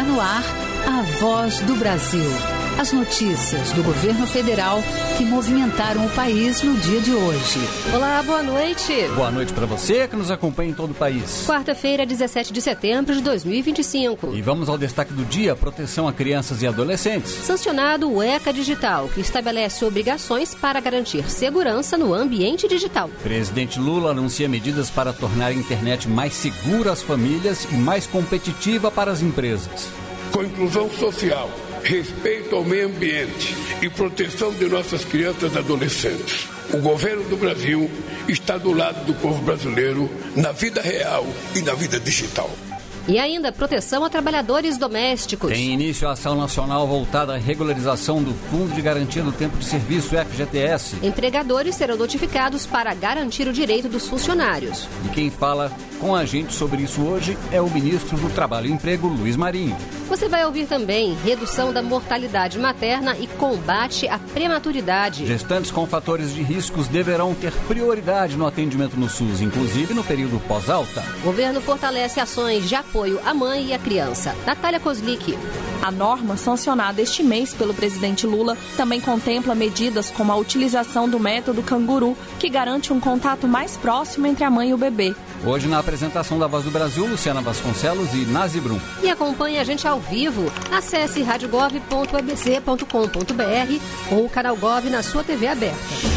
Está no ar a Voz do Brasil. As notícias do governo federal que movimentaram o país no dia de hoje. Olá, boa noite. Boa noite para você que nos acompanha em todo o país. Quarta-feira, 17 de setembro de 2025. E vamos ao destaque do dia: proteção a crianças e adolescentes. Sancionado o ECA Digital, que estabelece obrigações para garantir segurança no ambiente digital. Presidente Lula anuncia medidas para tornar a internet mais segura às famílias e mais competitiva para as empresas. Com inclusão social, respeito ao meio ambiente e proteção de nossas crianças e adolescentes, o governo do Brasil está do lado do povo brasileiro na vida real e na vida digital. E ainda proteção a trabalhadores domésticos. Tem início a ação nacional voltada à regularização do Fundo de Garantia do Tempo de Serviço, FGTS. Empregadores serão notificados para garantir o direito dos funcionários. E quem fala com a gente sobre isso hoje é o ministro do Trabalho e Emprego, Luiz Marinho. Você vai ouvir também redução da mortalidade materna e combate à prematuridade. Gestantes com fatores de riscos deverão ter prioridade no atendimento no SUS, inclusive no período pós-alta. O governo fortalece ações de apoio à mãe e à criança. Natália Kozlik. A norma sancionada este mês pelo presidente Lula também contempla medidas como a utilização do método canguru, que garante um contato mais próximo entre a mãe e o bebê. Hoje, na apresentação da Voz do Brasil, Luciana Vasconcelos e Nazi Brum. E acompanhe a gente ao vivo. Acesse radiogov.abc.com.br ou o canal Gov na sua TV aberta.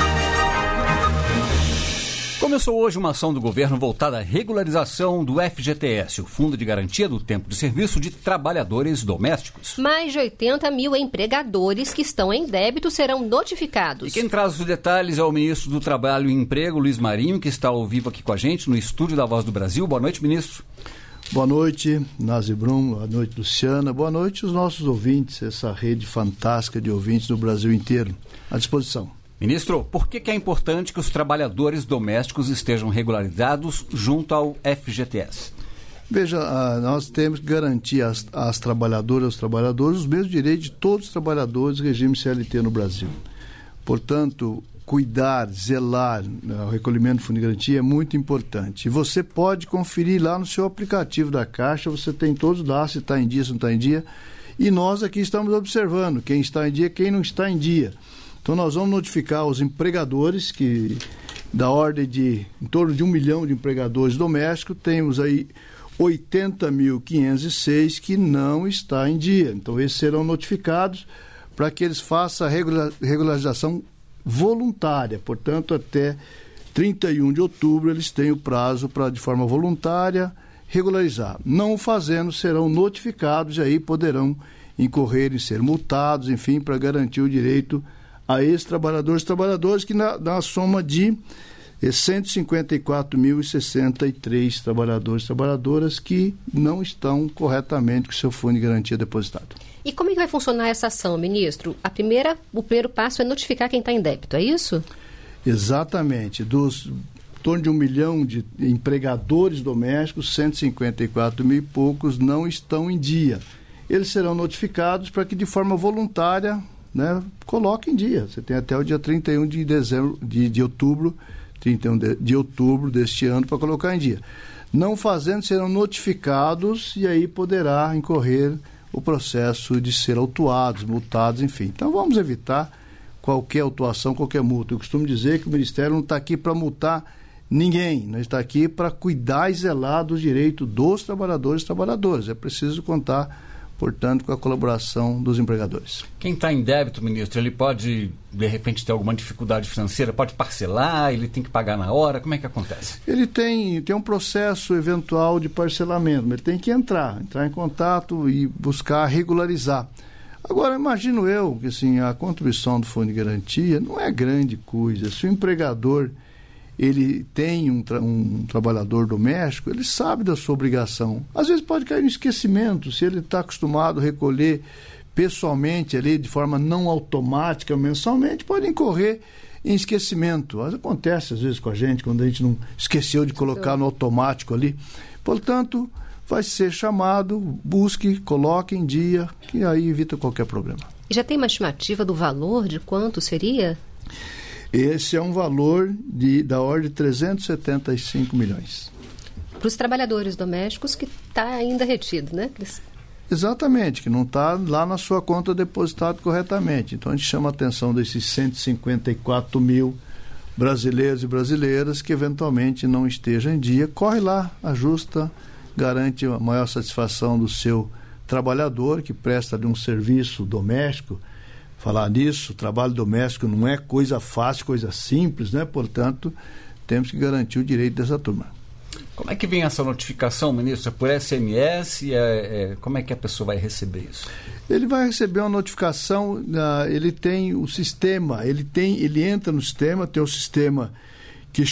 Começou hoje uma ação do governo voltada à regularização do FGTS, o Fundo de Garantia do Tempo de Serviço de Trabalhadores Domésticos. Mais de 80 mil empregadores que estão em débito serão notificados. E quem traz os detalhes é o ministro do Trabalho e Emprego, Luiz Marinho, que está ao vivo aqui com a gente no estúdio da Voz do Brasil. Boa noite, ministro. Boa noite, Nazi Brum. Boa noite, Luciana. Boa noite os nossos ouvintes, essa rede fantástica de ouvintes do Brasil inteiro. À disposição. Ministro, por que é importante que os trabalhadores domésticos estejam regularizados junto ao FGTS? Veja, nós temos que garantir às trabalhadoras e aos trabalhadores os mesmos direitos de todos os trabalhadores do regime CLT no Brasil. Portanto, cuidar, zelar o recolhimento do Fundo de Garantia é muito importante. E você pode conferir lá no seu aplicativo da Caixa, você tem todos os dados, se está em dia, se não está em dia. E nós aqui estamos observando quem está em dia, quem não está em dia. Então, nós vamos notificar os empregadores, que da ordem de em torno de 1 milhão de empregadores domésticos, temos aí 80.506 que não está em dia. Então, esses serão notificados para que eles façam a regularização voluntária. Portanto, até 31 de outubro, eles têm o prazo para, de forma voluntária, regularizar. Não fazendo, serão notificados e aí poderão incorrer em ser multados, enfim, para garantir o direito a esses trabalhadores que na soma de 154.063 trabalhadores e trabalhadoras que não estão corretamente com o seu fundo de garantia depositado. E como é que vai funcionar essa ação, ministro? O primeiro passo é notificar quem está em débito, é isso? Exatamente. Dos em torno de 1 milhão de empregadores domésticos, 154 mil e poucos não estão em dia. Eles serão notificados para que de forma voluntária, coloque em dia. Você tem até o dia 31 de dezembro, de outubro, 31 de outubro deste ano para colocar em dia. Não fazendo, serão notificados e aí poderá incorrer o processo de ser autuados, multados, enfim. Então vamos evitar qualquer autuação, qualquer multa. Eu costumo dizer que o Ministério não está aqui para multar ninguém, nós está aqui para cuidar e zelar dos direitos dos trabalhadores e trabalhadoras. É preciso contar, portanto, com a colaboração dos empregadores. Quem está em débito, ministro, ele pode, de repente, ter alguma dificuldade financeira? Pode parcelar? Ele tem que pagar na hora? Como é que acontece? Ele tem um processo eventual de parcelamento, mas ele tem que entrar em contato e buscar regularizar. Agora, imagino eu que assim, a contribuição do Fundo de Garantia não é grande coisa. Se o empregador ele tem um trabalhador doméstico, ele sabe da sua obrigação. Às vezes pode cair no esquecimento, se ele está acostumado a recolher pessoalmente, ali, de forma não automática, mensalmente, pode incorrer em esquecimento. Acontece às vezes com a gente, quando a gente não esqueceu de colocar no automático ali. Portanto, vai ser chamado, busque, coloque em dia, que aí evita qualquer problema. E já tem uma estimativa do valor de quanto seria? Esse é um valor da ordem de 375 milhões. Para os trabalhadores domésticos que está ainda retido, né, Cris? Exatamente, que não está lá na sua conta depositado corretamente. Então a gente chama a atenção desses 154 mil brasileiros e brasileiras que eventualmente não estejam em dia. Corre lá, ajusta, garante a maior satisfação do seu trabalhador que presta de um serviço doméstico. Falar nisso, trabalho doméstico não é coisa fácil, coisa simples, né? Portanto, temos que garantir o direito dessa turma. Como é que vem essa notificação, ministro? É por SMS? Como é que a pessoa vai receber isso? Ele vai receber uma notificação, ele tem o sistema, ele entra no sistema, tem o sistema que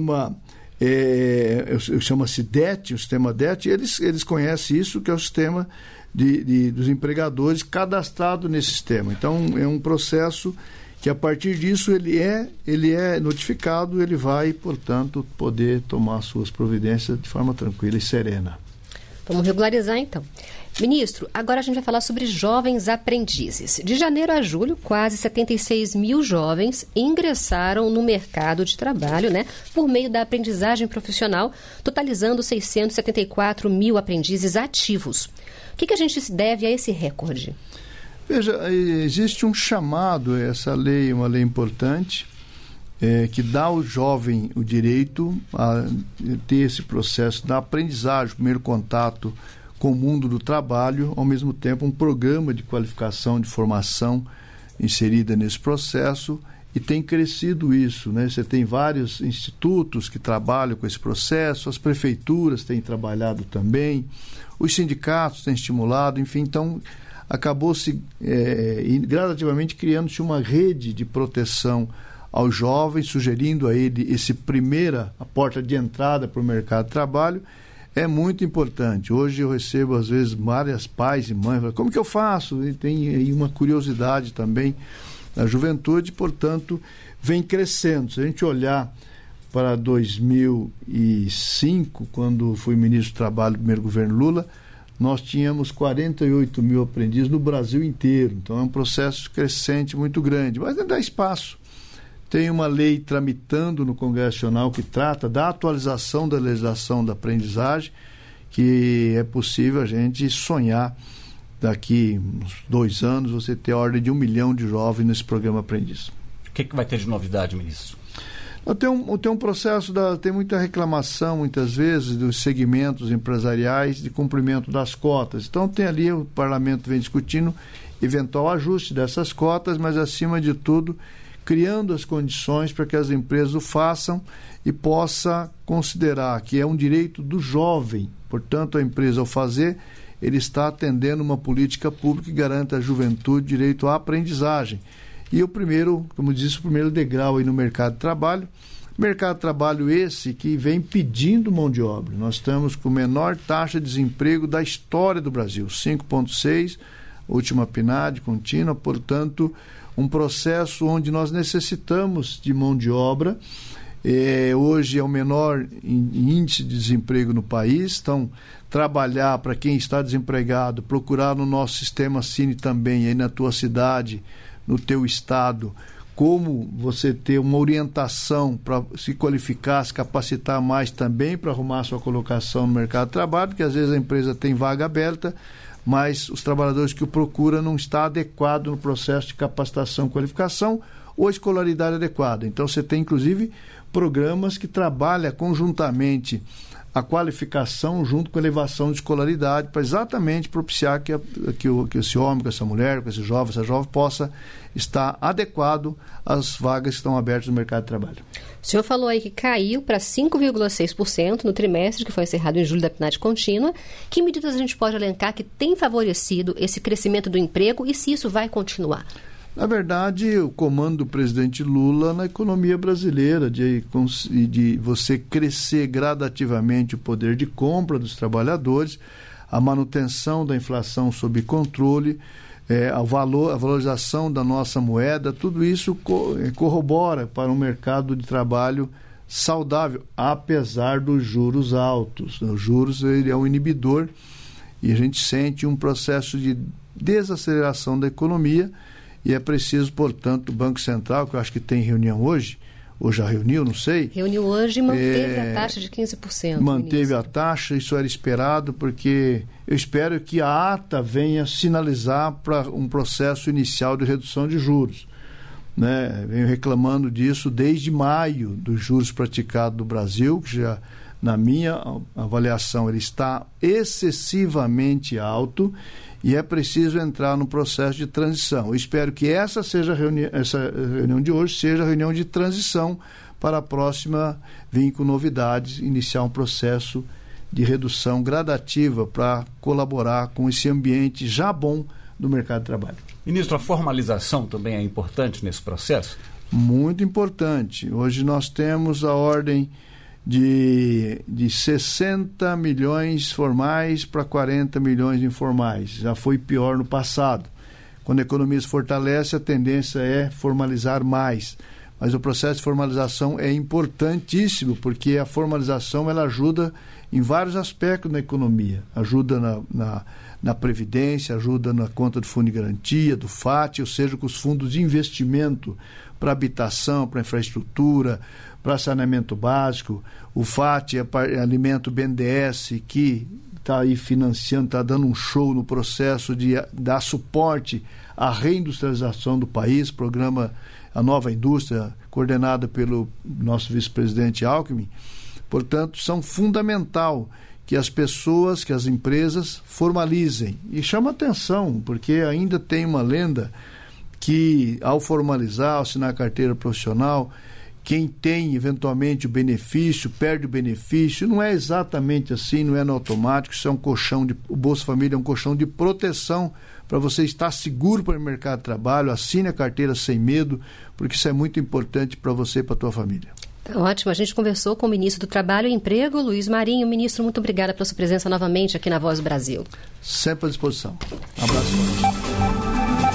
chama-se DET, o sistema DET, eles conhecem isso, que é o sistema dos empregadores cadastrado nesse sistema. Então, é um processo que a partir disso ele é notificado, ele vai, portanto, poder tomar suas providências de forma tranquila e serena. Vamos regularizar, então. Ministro, agora a gente vai falar sobre jovens aprendizes. De janeiro a julho, quase 76 mil jovens ingressaram no mercado de trabalho, por meio da aprendizagem profissional, totalizando 674 mil aprendizes ativos. O que a gente se deve a esse recorde? Veja, existe um chamado, essa lei é uma lei importante, que dá ao jovem o direito a ter esse processo da aprendizagem, o primeiro contato com o mundo do trabalho, ao mesmo tempo um programa de qualificação, de formação inserida nesse processo, e tem crescido isso, Você tem vários institutos que trabalham com esse processo, as prefeituras têm trabalhado também, os sindicatos têm estimulado, enfim, então acabou-se gradativamente criando-se uma rede de proteção aos jovens, sugerindo a ele a porta de entrada para o mercado de trabalho. É muito importante. Hoje eu recebo, às vezes, várias pais e mães, como que eu faço? E tem aí uma curiosidade também da juventude, portanto, vem crescendo. Se a gente olhar para 2005, quando fui ministro do Trabalho do primeiro governo Lula, nós tínhamos 48 mil aprendizes no Brasil inteiro. Então é um processo crescente muito grande, mas não dá espaço. Tem uma lei tramitando no Congresso Nacional que trata da atualização da legislação da aprendizagem, que é possível a gente sonhar daqui uns 2 anos você ter a ordem de 1 milhão de jovens nesse programa Aprendiz. O que vai ter de novidade, ministro? Tem um processo, tem muita reclamação, muitas vezes, dos segmentos empresariais de cumprimento das cotas. Então, tem ali, o parlamento vem discutindo eventual ajuste dessas cotas, mas, acima de tudo, criando as condições para que as empresas o façam e possa considerar que é um direito do jovem. Portanto, a empresa, ao fazer, ele está atendendo uma política pública que garanta à juventude direito à aprendizagem. E o primeiro degrau aí no mercado de trabalho. Mercado de trabalho esse que vem pedindo mão de obra. Nós estamos com a menor taxa de desemprego da história do Brasil, 5,6%, última PNAD contínua, portanto, um processo onde nós necessitamos de mão de obra. Hoje é o menor índice de desemprego no país, então trabalhar para quem está desempregado, procurar no nosso sistema Cine também, aí na tua cidade, no teu estado, como você ter uma orientação para se qualificar, se capacitar mais também para arrumar sua colocação no mercado de trabalho, porque às vezes a empresa tem vaga aberta, mas os trabalhadores que o procuram não está adequado no processo de capacitação e qualificação ou escolaridade adequada. Então você tem inclusive programas que trabalham conjuntamente a qualificação junto com a elevação de escolaridade para exatamente propiciar que esse homem, que essa mulher, que essa jovem possa estar adequado às vagas que estão abertas no mercado de trabalho. O senhor falou aí que caiu para 5,6% no trimestre que foi encerrado em julho da PNAD contínua. Que medidas a gente pode elencar que tem favorecido esse crescimento do emprego e se isso vai continuar? Na verdade, o comando do presidente Lula na economia brasileira, de você crescer gradativamente o poder de compra dos trabalhadores, a manutenção da inflação sob controle, a valorização da nossa moeda, tudo isso corrobora para um mercado de trabalho saudável, apesar dos juros altos. Os juros ele é um inibidor e a gente sente um processo de desaceleração da economia. E é preciso, portanto, o Banco Central, que eu acho que tem reunião hoje, ou já reuniu, não sei. Reuniu hoje e manteve a taxa de 15%. Manteve a taxa, isso era esperado, porque eu espero que a ata venha sinalizar para um processo inicial de redução de juros. Né? Venho reclamando disso desde maio dos juros praticados no Brasil, que já, na minha avaliação, ele está excessivamente alto e é preciso entrar no processo de transição. Eu espero que essa reunião de hoje seja a reunião de transição para a próxima vir com novidades, iniciar um processo de redução gradativa para colaborar com esse ambiente já bom do mercado de trabalho. Ministro, a formalização também é importante nesse processo? Muito importante. Hoje nós temos a ordem de 60 milhões formais para 40 milhões informais. Já foi pior no passado. Quando a economia se fortalece, a tendência é formalizar mais. Mas o processo de formalização é importantíssimo, porque a formalização ela ajuda em vários aspectos da economia. Ajuda na Previdência, ajuda na conta do Fundo de Garantia, do FAT, ou seja, com os fundos de investimento para habitação, para infraestrutura, para saneamento básico. O FAT alimenta o BNDES, que está aí financiando, está dando um show no processo de dar suporte à reindustrialização do país, programa A Nova Indústria, coordenada pelo nosso vice-presidente Alckmin. Portanto, são fundamental que as pessoas, que as empresas formalizem. E chama atenção, porque ainda tem uma lenda que, ao formalizar, ao assinar a carteira profissional, quem tem eventualmente o benefício, perde o benefício. Não é exatamente assim, não é no automático. Isso é um colchão o Bolsa Família é um colchão de proteção para você estar seguro para o mercado de trabalho. Assine a carteira sem medo, porque isso é muito importante para você e para a tua família. Ótimo, a gente conversou com o ministro do Trabalho e Emprego, Luiz Marinho. Ministro, muito obrigada pela sua presença novamente aqui na Voz do Brasil. Sempre à disposição. Um abraço.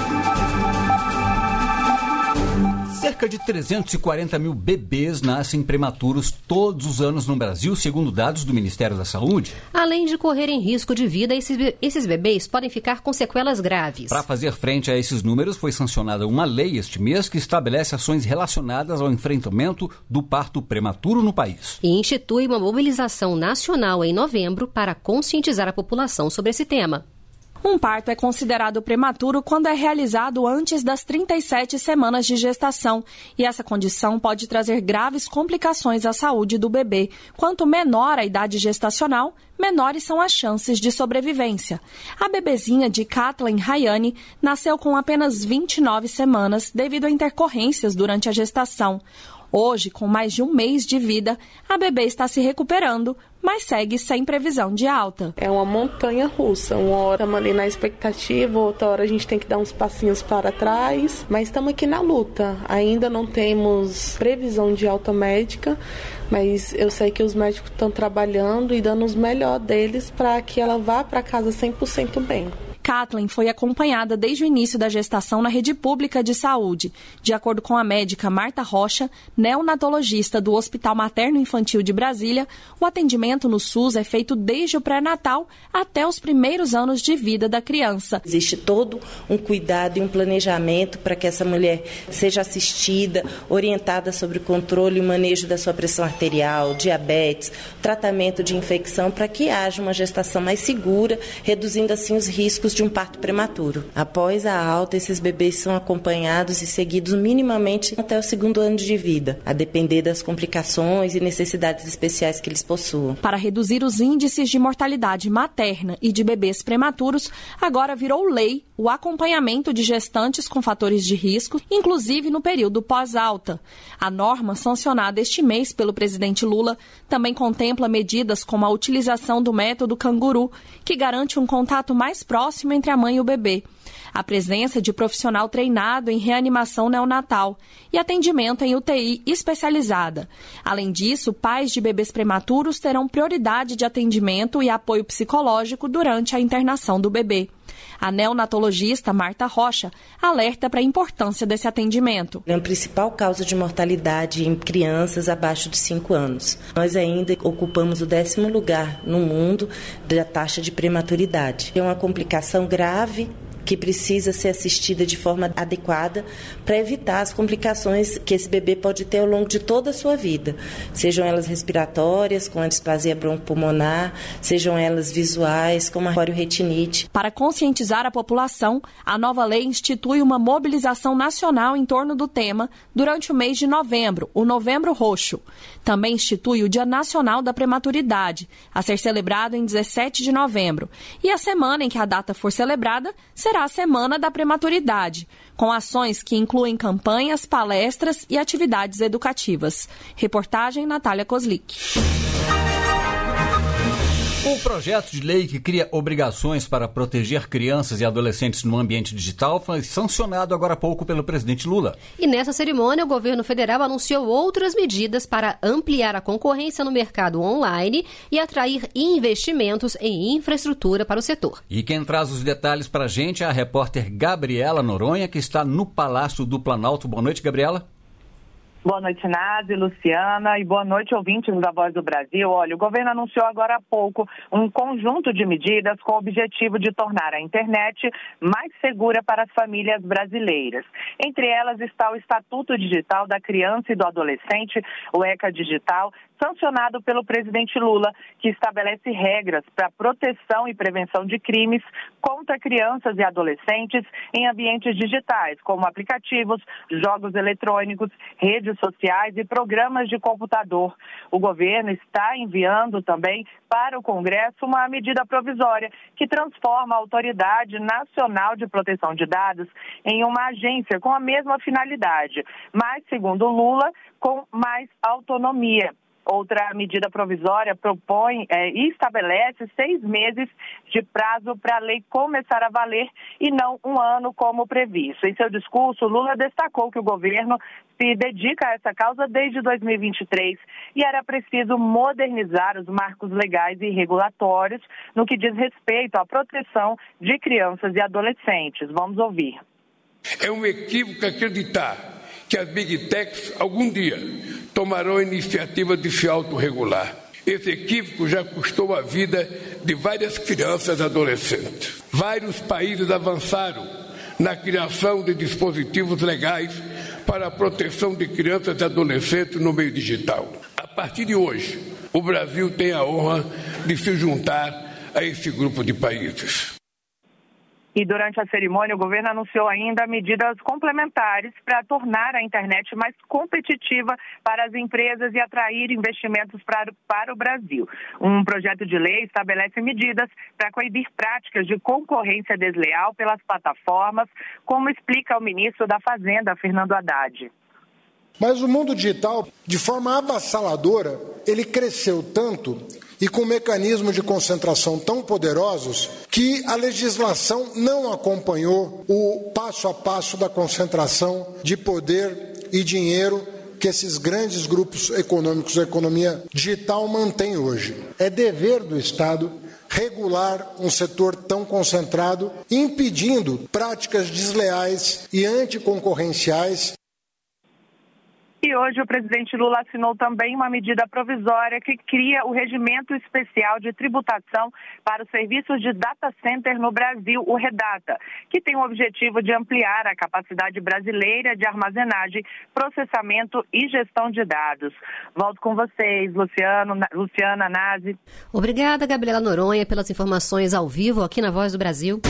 Cerca de 340 mil bebês nascem prematuros todos os anos no Brasil, segundo dados do Ministério da Saúde. Além de correrem risco de vida, esses bebês podem ficar com sequelas graves. Para fazer frente a esses números, foi sancionada uma lei este mês que estabelece ações relacionadas ao enfrentamento do parto prematuro no país. E institui uma mobilização nacional em novembro para conscientizar a população sobre esse tema. Um parto é considerado prematuro quando é realizado antes das 37 semanas de gestação, e essa condição pode trazer graves complicações à saúde do bebê. Quanto menor a idade gestacional, menores são as chances de sobrevivência. A bebezinha de Kathleen Rayane nasceu com apenas 29 semanas devido a intercorrências durante a gestação. Hoje, com mais de um mês de vida, a bebê está se recuperando, mas segue sem previsão de alta. É uma montanha russa. Uma hora estamos ali na expectativa, outra hora a gente tem que dar uns passinhos para trás, mas estamos aqui na luta. Ainda não temos previsão de alta médica, mas eu sei que os médicos estão trabalhando e dando os melhor deles para que ela vá para casa 100% bem. Kathleen foi acompanhada desde o início da gestação na rede pública de saúde. De acordo com a médica Marta Rocha, neonatologista do Hospital Materno Infantil de Brasília, o atendimento no SUS é feito desde o pré-natal até os primeiros anos de vida da criança. Existe todo um cuidado e um planejamento para que essa mulher seja assistida, orientada sobre o controle e o manejo da sua pressão arterial, diabetes, tratamento de infecção, para que haja uma gestação mais segura, reduzindo assim os riscos de um parto prematuro. Após a alta, esses bebês são acompanhados e seguidos minimamente até o 2º ano de vida, a depender das complicações e necessidades especiais que eles possuam. Para reduzir os índices de mortalidade materna e de bebês prematuros, agora virou lei o acompanhamento de gestantes com fatores de risco, inclusive no período pós-alta. A norma, sancionada este mês pelo presidente Lula, também contempla medidas como a utilização do método canguru, que garante um contato mais próximo entre a mãe e o bebê, a presença de profissional treinado em reanimação neonatal e atendimento em UTI especializada. Além disso, pais de bebês prematuros terão prioridade de atendimento e apoio psicológico durante a internação do bebê. A neonatologista Marta Rocha alerta para a importância desse atendimento. É a principal causa de mortalidade em crianças abaixo de 5 anos. Nós ainda ocupamos o 10º lugar no mundo da taxa de prematuridade. É uma complicação grave que precisa ser assistida de forma adequada para evitar as complicações que esse bebê pode ter ao longo de toda a sua vida, sejam elas respiratórias, com a displasia broncopulmonar, sejam elas visuais, como a retinite. Para conscientizar a população, a nova lei institui uma mobilização nacional em torno do tema durante o mês de novembro, o Novembro Roxo. Também institui o Dia Nacional da Prematuridade, a ser celebrado em 17 de novembro. E a semana em que a data for celebrada será a Semana da Prematuridade, com ações que incluem campanhas, palestras e atividades educativas. Reportagem Natália Kozlik. O projeto de lei que cria obrigações para proteger crianças e adolescentes no ambiente digital foi sancionado agora há pouco pelo presidente Lula. E nessa cerimônia, o governo federal anunciou outras medidas para ampliar a concorrência no mercado online e atrair investimentos em infraestrutura para o setor. E quem traz os detalhes para a gente é a repórter Gabriela Noronha, que está no Palácio do Planalto. Boa noite, Gabriela. Boa noite, Nazi, Luciana, e boa noite, ouvintes da Voz do Brasil. Olha, o governo anunciou agora há pouco um conjunto de medidas com o objetivo de tornar a internet mais segura para as famílias brasileiras. Entre elas está o Estatuto Digital da Criança e do Adolescente, o ECA Digital, sancionado pelo presidente Lula, que estabelece regras para proteção e prevenção de crimes contra crianças e adolescentes em ambientes digitais, como aplicativos, jogos eletrônicos, redes sociais e programas de computador. O governo está enviando também para o Congresso uma medida provisória que transforma a Autoridade Nacional de Proteção de Dados em uma agência com a mesma finalidade, mas, segundo Lula, com mais autonomia. Outra medida provisória propõe e estabelece 6 meses de prazo para a lei começar a valer e não 1 ano como previsto. Em seu discurso, Lula destacou que o governo se dedica a essa causa desde 2023 e era preciso modernizar os marcos legais e regulatórios no que diz respeito à proteção de crianças e adolescentes. Vamos ouvir. É um equívoco acreditar que as Big Techs, algum dia, tomarão a iniciativa de se autorregular. Esse equívoco já custou a vida de várias crianças e adolescentes. Vários países avançaram na criação de dispositivos legais para a proteção de crianças e adolescentes no meio digital. A partir de hoje, o Brasil tem a honra de se juntar a esse grupo de países. E durante a cerimônia, o governo anunciou ainda medidas complementares para tornar a internet mais competitiva para as empresas e atrair investimentos para o Brasil. Um projeto de lei estabelece medidas para coibir práticas de concorrência desleal pelas plataformas, como explica o ministro da Fazenda, Fernando Haddad. Mas o mundo digital, de forma avassaladora, ele cresceu tanto e com mecanismos de concentração tão poderosos que a legislação não acompanhou o passo a passo da concentração de poder e dinheiro que esses grandes grupos econômicos, a economia digital, mantém hoje. É dever do Estado regular um setor tão concentrado, impedindo práticas desleais e anticoncorrenciais. E hoje o presidente Lula assinou também uma medida provisória que cria o Regimento Especial de Tributação para os Serviços de Data Center no Brasil, o REDATA, que tem o objetivo de ampliar a capacidade brasileira de armazenagem, processamento e gestão de dados. Volto com vocês, Luciana, Nazi. Obrigada, Gabriela Noronha, pelas informações ao vivo aqui na Voz do Brasil.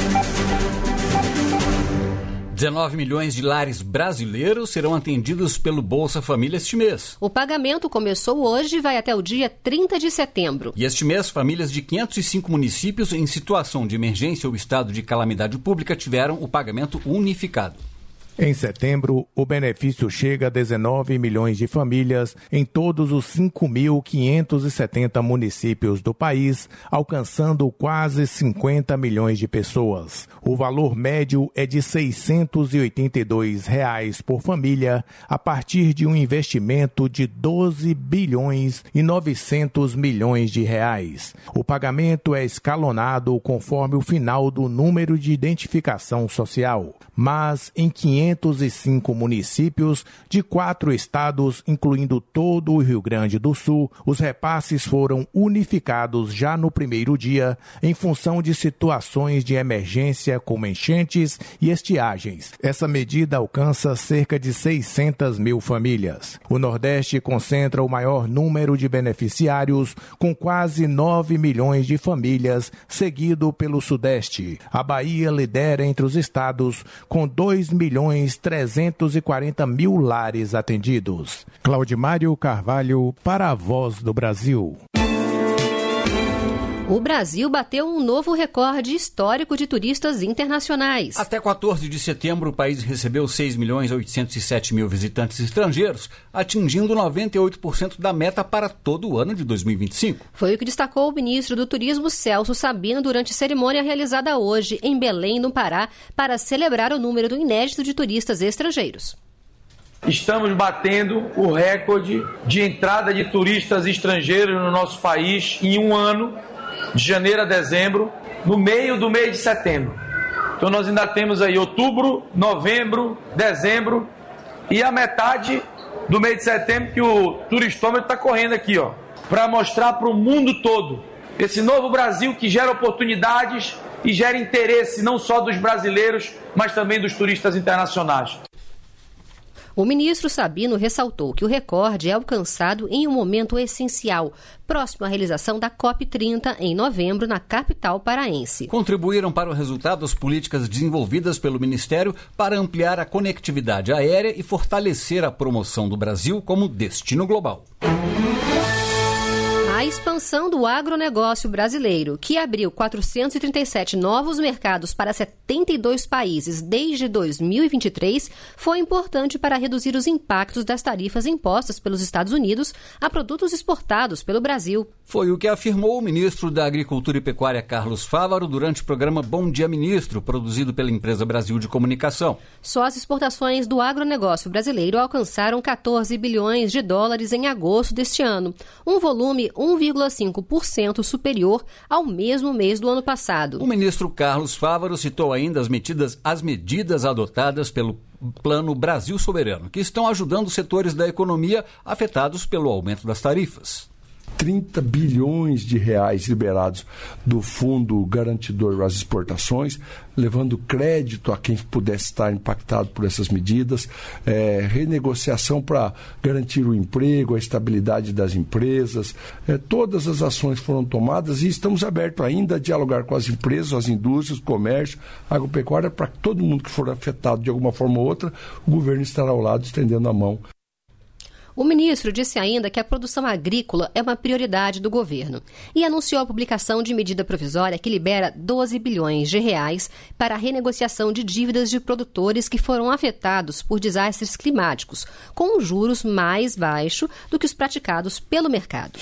19 milhões de lares brasileiros serão atendidos pelo Bolsa Família este mês. O pagamento começou hoje e vai até o dia 30 de setembro. E este mês, famílias de 505 municípios em situação de emergência ou estado de calamidade pública tiveram o pagamento unificado. Em setembro, o benefício chega a 19 milhões de famílias em todos os 5.570 municípios do país, alcançando quase 50 milhões de pessoas. O valor médio é de R$ 682 por família, a partir de um investimento de 12 bilhões e 900 milhões de reais. O pagamento é escalonado conforme o final do número de identificação social, mas em 500 505 municípios de 4 estados, incluindo todo o Rio Grande do Sul. Os repasses foram unificados já no primeiro dia, em função de situações de emergência como enchentes e estiagens. Essa medida alcança cerca de 600 mil famílias. O Nordeste concentra o maior número de beneficiários, com quase 9 milhões de famílias, seguido pelo Sudeste. A Bahia lidera entre os estados, com 2.340.000 lares atendidos. Claudimário Carvalho, para a Voz do Brasil. O Brasil bateu um novo recorde histórico de turistas internacionais. Até 14 de setembro, o país recebeu 6.807.000 visitantes estrangeiros, atingindo 98% da meta para todo o ano de 2025. Foi o que destacou o ministro do Turismo, Celso Sabino, durante a cerimônia realizada hoje em Belém, no Pará, para celebrar o número inédito de turistas estrangeiros. Estamos batendo o recorde de entrada de turistas estrangeiros no nosso país em um ano, de janeiro a dezembro, no meio do mês de setembro. Então nós ainda temos aí outubro, novembro, dezembro e a metade do mês de setembro que o turistômetro está correndo aqui, ó, para mostrar para o mundo todo esse novo Brasil que gera oportunidades e gera interesse não só dos brasileiros, mas também dos turistas internacionais. O ministro Sabino ressaltou que o recorde é alcançado em um momento essencial, próximo à realização da COP30 em novembro na capital paraense. Contribuíram para o resultado as políticas desenvolvidas pelo Ministério para ampliar a conectividade aérea e fortalecer a promoção do Brasil como destino global. A expansão do agronegócio brasileiro, que abriu 437 novos mercados para 72 países desde 2023, foi importante para reduzir os impactos das tarifas impostas pelos Estados Unidos a produtos exportados pelo Brasil. Foi o que afirmou o ministro da Agricultura e Pecuária, Carlos Fávaro, durante o programa Bom Dia Ministro, produzido pela empresa Brasil de Comunicação. Só as exportações do agronegócio brasileiro alcançaram 14 bilhões de dólares em agosto deste ano, um volume 1,5% superior ao mesmo mês do ano passado. O ministro Carlos Fávaro citou ainda as medidas adotadas pelo Plano Brasil Soberano, que estão ajudando os setores da economia afetados pelo aumento das tarifas. 30 bilhões de reais liberados do Fundo Garantidor às Exportações, levando crédito a quem pudesse estar impactado por essas medidas, renegociação para garantir o emprego, a estabilidade das empresas. Todas as ações foram tomadas e estamos abertos ainda a dialogar com as empresas, as indústrias, o comércio, a agropecuária, para que todo mundo que for afetado de alguma forma ou outra, o governo estará ao lado estendendo a mão. O ministro disse ainda que a produção agrícola é uma prioridade do governo e anunciou a publicação de medida provisória que libera 12 bilhões de reais para a renegociação de dívidas de produtores que foram afetados por desastres climáticos, com juros mais baixos do que os praticados pelo mercado.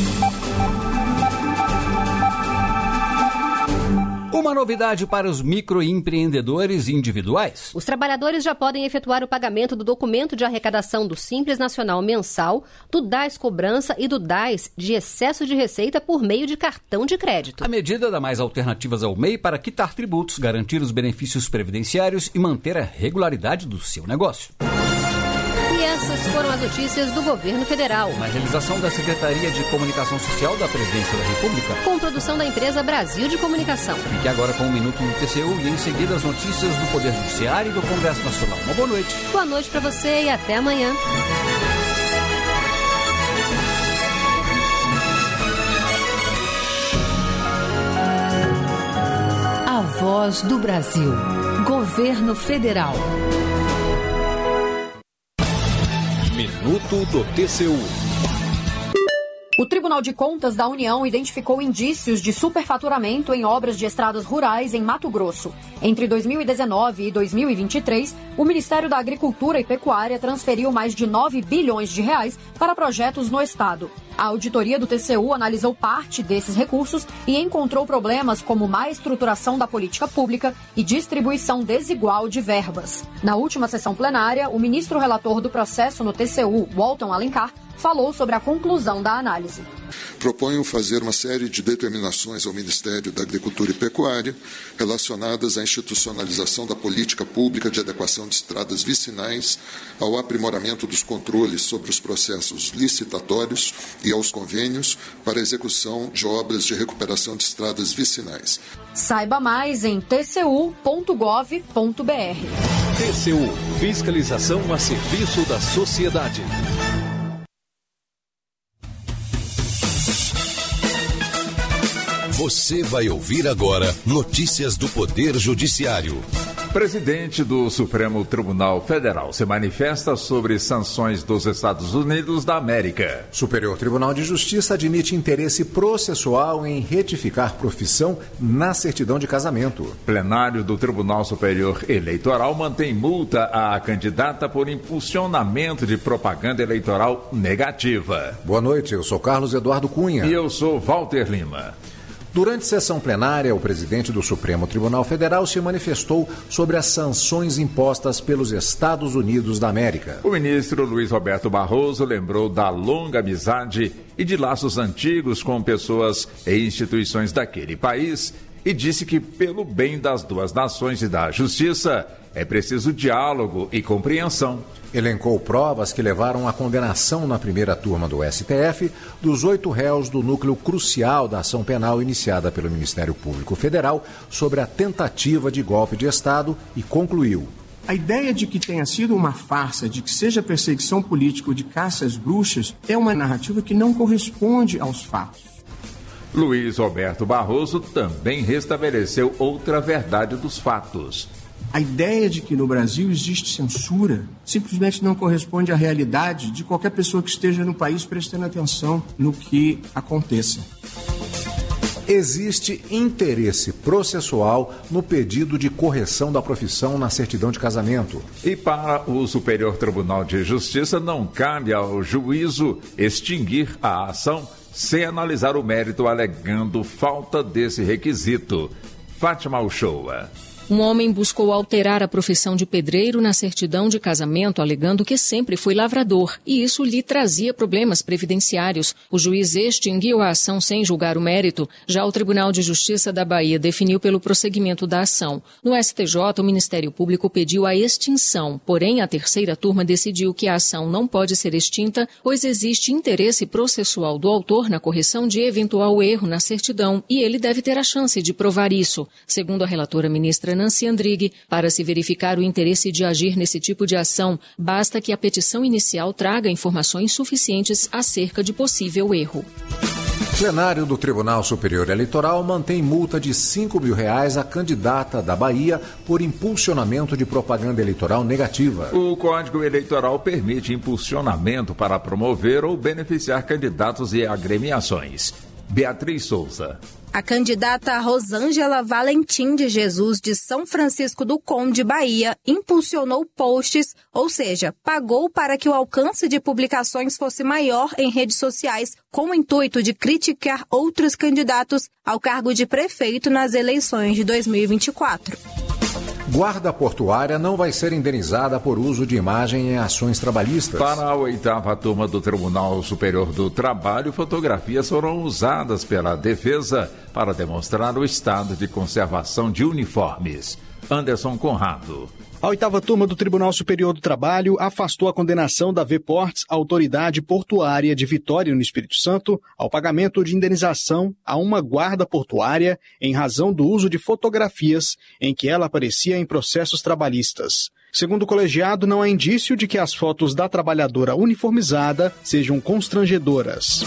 Uma novidade para os microempreendedores individuais. Os trabalhadores já podem efetuar o pagamento do documento de arrecadação do Simples Nacional mensal, do DAS Cobrança e do DAS de excesso de receita por meio de cartão de crédito. A medida dá mais alternativas ao MEI para quitar tributos, garantir os benefícios previdenciários e manter a regularidade do seu negócio. Essas foram as notícias do Governo Federal. Uma realização da Secretaria de Comunicação Social da Presidência da República. Com produção da empresa Brasil de Comunicação. Fique agora com um minuto no TCU e em seguida as notícias do Poder Judiciário e do Congresso Nacional. Uma boa noite. Boa noite para você e até amanhã. A Voz do Brasil. Governo Federal. Minuto do TCU. O Tribunal de Contas da União identificou indícios de superfaturamento em obras de estradas rurais em Mato Grosso. Entre 2019 e 2023, o Ministério da Agricultura e Pecuária transferiu mais de 9 bilhões de reais para projetos no estado. A auditoria do TCU analisou parte desses recursos e encontrou problemas como má estruturação da política pública e distribuição desigual de verbas. Na última sessão plenária, o ministro relator do processo no TCU, Walton Alencar, falou sobre a conclusão da análise. Proponho fazer uma série de determinações ao Ministério da Agricultura e Pecuária relacionadas à institucionalização da política pública de adequação de estradas vicinais, ao aprimoramento dos controles sobre os processos licitatórios e aos convênios para a execução de obras de recuperação de estradas vicinais. Saiba mais em tcu.gov.br. TCU, fiscalização a serviço da sociedade. Você vai ouvir agora notícias do Poder Judiciário. Presidente do Supremo Tribunal Federal se manifesta sobre sanções dos Estados Unidos da América. Superior Tribunal de Justiça admite interesse processual em retificar profissão na certidão de casamento. Plenário do Tribunal Superior Eleitoral mantém multa à candidata por impulsionamento de propaganda eleitoral negativa. Boa noite, eu sou Carlos Eduardo Cunha. E eu sou Walter Lima. Durante sessão plenária, o presidente do Supremo Tribunal Federal se manifestou sobre as sanções impostas pelos Estados Unidos da América. O ministro Luiz Roberto Barroso lembrou da longa amizade e de laços antigos com pessoas e instituições daquele país e disse que, pelo bem das duas nações e da justiça, é preciso diálogo e compreensão. Elencou provas que levaram à condenação na primeira turma do STF dos 8 réus do núcleo crucial da ação penal iniciada pelo Ministério Público Federal sobre a tentativa de golpe de Estado e concluiu. A ideia de que tenha sido uma farsa, de que seja perseguição política ou de caça às bruxas, é uma narrativa que não corresponde aos fatos. Luiz Roberto Barroso também restabeleceu outra verdade dos fatos. A ideia de que no Brasil existe censura simplesmente não corresponde à realidade de qualquer pessoa que esteja no país prestando atenção no que aconteça. Existe interesse processual no pedido de correção da profissão na certidão de casamento. E para o Superior Tribunal de Justiça não cabe ao juízo extinguir a ação sem analisar o mérito alegando falta desse requisito. Fátima Uchoa. Um homem buscou alterar a profissão de pedreiro na certidão de casamento, alegando que sempre foi lavrador, e isso lhe trazia problemas previdenciários. O juiz extinguiu a ação sem julgar o mérito. Já o Tribunal de Justiça da Bahia definiu pelo prosseguimento da ação. No STJ, o Ministério Público pediu a extinção, porém a terceira turma decidiu que a ação não pode ser extinta, pois existe interesse processual do autor na correção de eventual erro na certidão, e ele deve ter a chance de provar isso. Segundo a relatora ministra Nancy Andrighi, para se verificar o interesse de agir nesse tipo de ação, basta que a petição inicial traga informações suficientes acerca de possível erro. Plenário do Tribunal Superior Eleitoral mantém multa de R$5 mil à candidata da Bahia por impulsionamento de propaganda eleitoral negativa. O Código Eleitoral permite impulsionamento para promover ou beneficiar candidatos e agremiações. Beatriz Souza. A candidata Rosângela Valentim de Jesus, de São Francisco do Conde, Bahia, impulsionou posts, ou seja, pagou para que o alcance de publicações fosse maior em redes sociais, com o intuito de criticar outros candidatos ao cargo de prefeito nas eleições de 2024. Guarda portuária não vai ser indenizada por uso de imagem em ações trabalhistas. Para a 8ª turma do Tribunal Superior do Trabalho, fotografias foram usadas pela defesa para demonstrar o estado de conservação de uniformes. Anderson Conrado. A 8ª turma do Tribunal Superior do Trabalho afastou a condenação da Vports, autoridade portuária de Vitória, no Espírito Santo, ao pagamento de indenização a uma guarda portuária em razão do uso de fotografias em que ela aparecia em processos trabalhistas. Segundo o colegiado, não há indício de que as fotos da trabalhadora uniformizada sejam constrangedoras.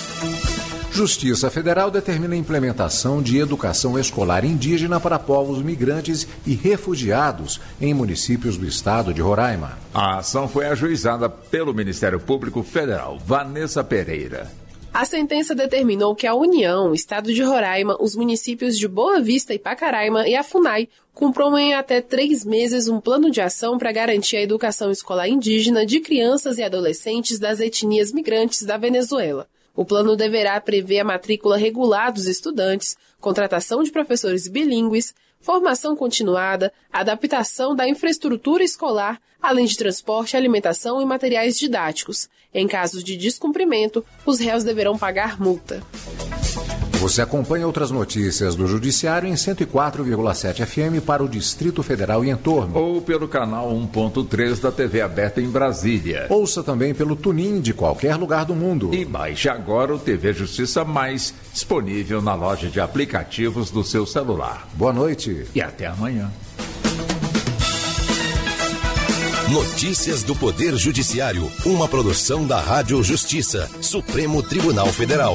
Justiça Federal determina a implementação de educação escolar indígena para povos migrantes e refugiados em municípios do estado de Roraima. A ação foi ajuizada pelo Ministério Público Federal. Vanessa Pereira. A sentença determinou que a União, o Estado de Roraima, os municípios de Boa Vista e Pacaraima e a FUNAI cumpram em até 3 meses um plano de ação para garantir a educação escolar indígena de crianças e adolescentes das etnias migrantes da Venezuela. O plano deverá prever a matrícula regular dos estudantes, contratação de professores bilíngues, formação continuada, adaptação da infraestrutura escolar, além de transporte, alimentação e materiais didáticos. Em casos de descumprimento, os réus deverão pagar multa. Você acompanha outras notícias do Judiciário em 104,7 FM para o Distrito Federal e entorno. Ou pelo canal 1.3 da TV aberta em Brasília. Ouça também pelo TuneIn de qualquer lugar do mundo. E baixe agora o TV Justiça Mais, disponível na loja de aplicativos do seu celular. Boa noite. E até amanhã. Notícias do Poder Judiciário, uma produção da Rádio Justiça, Supremo Tribunal Federal.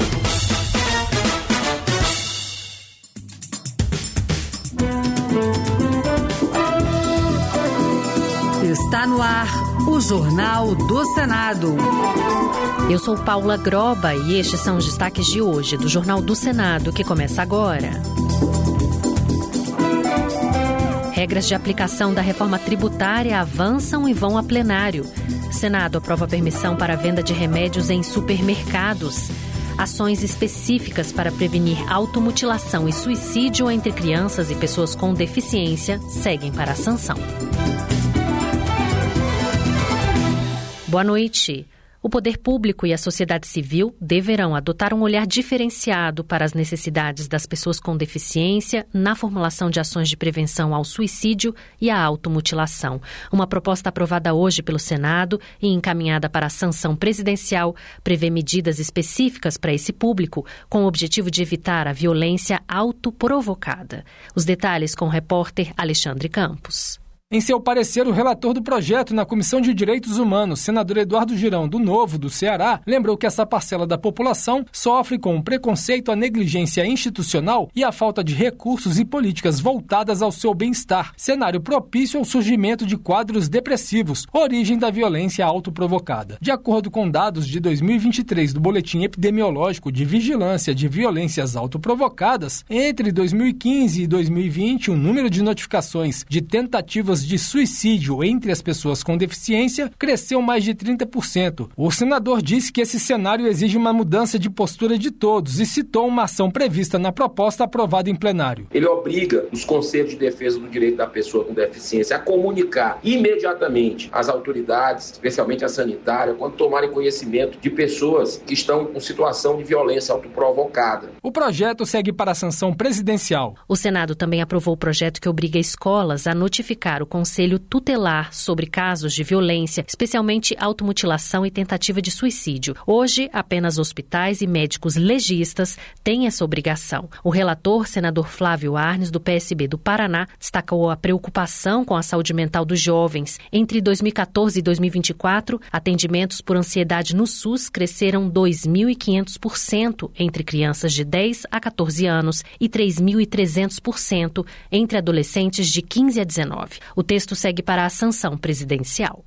Está no ar o Jornal do Senado. Eu sou Paula Groba e estes são os destaques de hoje do Jornal do Senado, que começa agora. Regras de aplicação da reforma tributária avançam e vão a plenário. Senado aprova permissão para a venda de remédios em supermercados. Ações específicas para prevenir automutilação e suicídio entre crianças e pessoas com deficiência seguem para a sanção. Boa noite. O poder público e a sociedade civil deverão adotar um olhar diferenciado para as necessidades das pessoas com deficiência na formulação de ações de prevenção ao suicídio e à automutilação. Uma proposta aprovada hoje pelo Senado e encaminhada para a sanção presidencial prevê medidas específicas para esse público, com o objetivo de evitar a violência autoprovocada. Os detalhes com o repórter Alexandre Campos. Em seu parecer, o relator do projeto na Comissão de Direitos Humanos, senador Eduardo Girão, do Novo, do Ceará, lembrou que essa parcela da população sofre com o preconceito, a negligência institucional e a falta de recursos e políticas voltadas ao seu bem-estar, cenário propício ao surgimento de quadros depressivos, origem da violência autoprovocada. De acordo com dados de 2023 do Boletim Epidemiológico de Vigilância de Violências Autoprovocadas, entre 2015 e 2020, o número de notificações de tentativas de suicídio entre as pessoas com deficiência cresceu mais de 30%. O senador disse que esse cenário exige uma mudança de postura de todos e citou uma ação prevista na proposta aprovada em plenário. Ele obriga os conselhos de defesa do direito da pessoa com deficiência a comunicar imediatamente às autoridades, especialmente a sanitária, quando tomarem conhecimento de pessoas que estão com situação de violência autoprovocada. O projeto segue para a sanção presidencial. O Senado também aprovou o projeto que obriga escolas a notificar o Conselho Tutelar sobre casos de violência, especialmente automutilação e tentativa de suicídio. Hoje, apenas hospitais e médicos legistas têm essa obrigação. O relator, senador Flávio Arnes, do PSB do Paraná, destacou a preocupação com a saúde mental dos jovens. Entre 2014 e 2024, atendimentos por ansiedade no SUS cresceram 2.500% entre crianças de 10 a 14 anos e 3.300% entre adolescentes de 15 a 19. O texto segue para a sanção presidencial.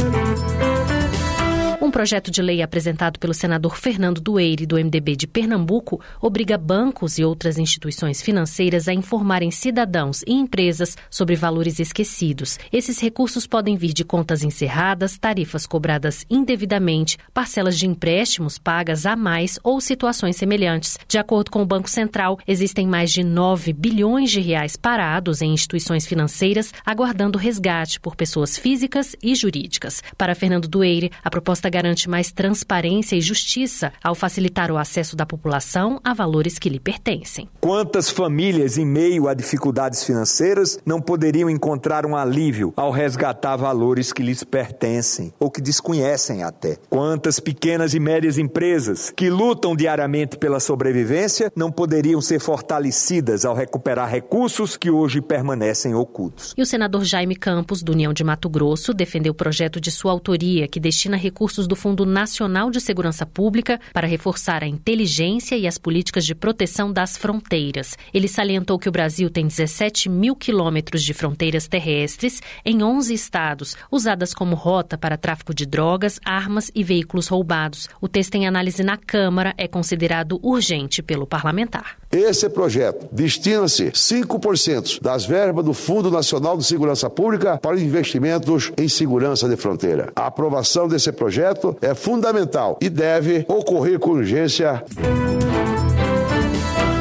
Um projeto de lei apresentado pelo senador Fernando Dueire, do MDB de Pernambuco, obriga bancos e outras instituições financeiras a informarem cidadãos e empresas sobre valores esquecidos. Esses recursos podem vir de contas encerradas, tarifas cobradas indevidamente, parcelas de empréstimos pagas a mais ou situações semelhantes. De acordo com o Banco Central, existem mais de 9 bilhões de reais parados em instituições financeiras, aguardando resgate por pessoas físicas e jurídicas. Para Fernando Dueire, a proposta garante mais transparência e justiça ao facilitar o acesso da população a valores que lhe pertencem. Quantas famílias em meio a dificuldades financeiras não poderiam encontrar um alívio ao resgatar valores que lhes pertencem ou que desconhecem até? Quantas pequenas e médias empresas que lutam diariamente pela sobrevivência não poderiam ser fortalecidas ao recuperar recursos que hoje permanecem ocultos? E o senador Jaime Campos, do União de Mato Grosso, defendeu o projeto de sua autoria que destina recursos do Fundo Nacional de Segurança Pública para reforçar a inteligência e as políticas de proteção das fronteiras. Ele salientou que o Brasil tem 17 mil quilômetros de fronteiras terrestres em 11 estados, usadas como rota para tráfico de drogas, armas e veículos roubados. O texto em análise na Câmara é considerado urgente pelo parlamentar. Esse projeto destina-se 5% das verbas do Fundo Nacional de Segurança Pública para investimentos em segurança de fronteira. A aprovação desse projeto é fundamental e deve ocorrer com urgência.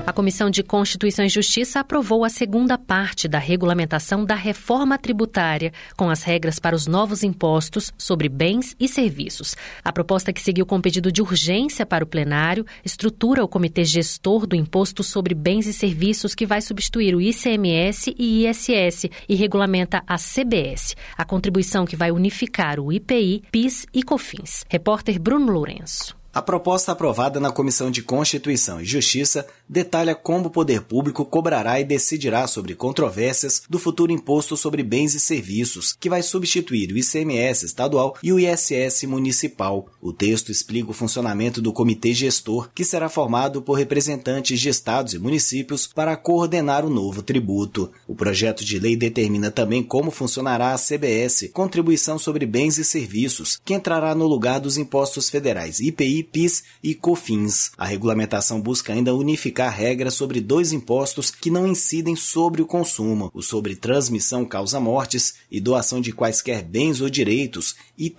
A Comissão de Constituição e Justiça aprovou a segunda parte da regulamentação da reforma tributária, com as regras para os novos impostos sobre bens e serviços. A proposta, que seguiu com pedido de urgência para o plenário, estrutura o Comitê Gestor do Imposto sobre Bens e Serviços, que vai substituir o ICMS e ISS, e regulamenta a CBS, a contribuição que vai unificar o IPI, PIS e COFINS. Repórter Bruno Lourenço. A proposta aprovada na Comissão de Constituição e Justiça detalha como o poder público cobrará e decidirá sobre controvérsias do futuro imposto sobre bens e serviços, que vai substituir o ICMS estadual e o ISS municipal. O texto explica o funcionamento do Comitê Gestor, que será formado por representantes de estados e municípios para coordenar o novo tributo. O projeto de lei determina também como funcionará a CBS, Contribuição sobre Bens e Serviços, que entrará no lugar dos impostos federais IPI, PIS e COFINS. A regulamentação busca ainda unificar regras sobre 2 impostos que não incidem sobre o consumo: o sobre transmissão causa-mortes e doação de quaisquer bens ou direitos,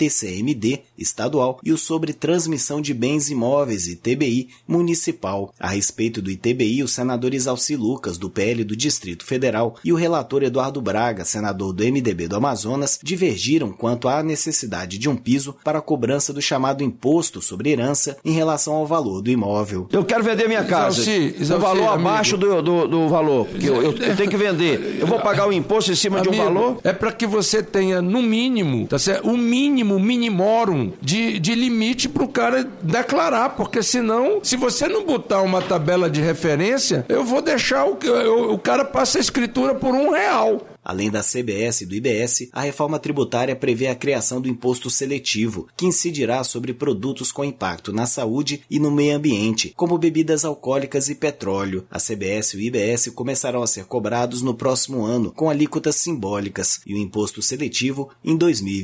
ITCMD, estadual, e o sobre transmissão de bens imóveis, ITBI, municipal. A respeito do ITBI, os senadores Alci Lucas, do PL do Distrito Federal, e o relator Eduardo Braga, senador do MDB do Amazonas, divergiram quanto à necessidade de um piso para a cobrança do chamado imposto sobre herança em relação ao valor do imóvel. Eu quero vender minha casa. Um valor abaixo do valor que eu tenho que vender. Eu vou pagar o imposto em cima de um valor? É para que você tenha, no mínimo, tá certo? O mínimo, minimorum de limite para o cara declarar, porque senão, se você não botar uma tabela de referência, eu vou deixar o cara passa a escritura por R$1. Além da CBS e do IBS, a reforma tributária prevê a criação do imposto seletivo, que incidirá sobre produtos com impacto na saúde e no meio ambiente, como bebidas alcoólicas e petróleo. A CBS e o IBS começarão a ser cobrados no próximo ano, com alíquotas simbólicas, e o imposto seletivo em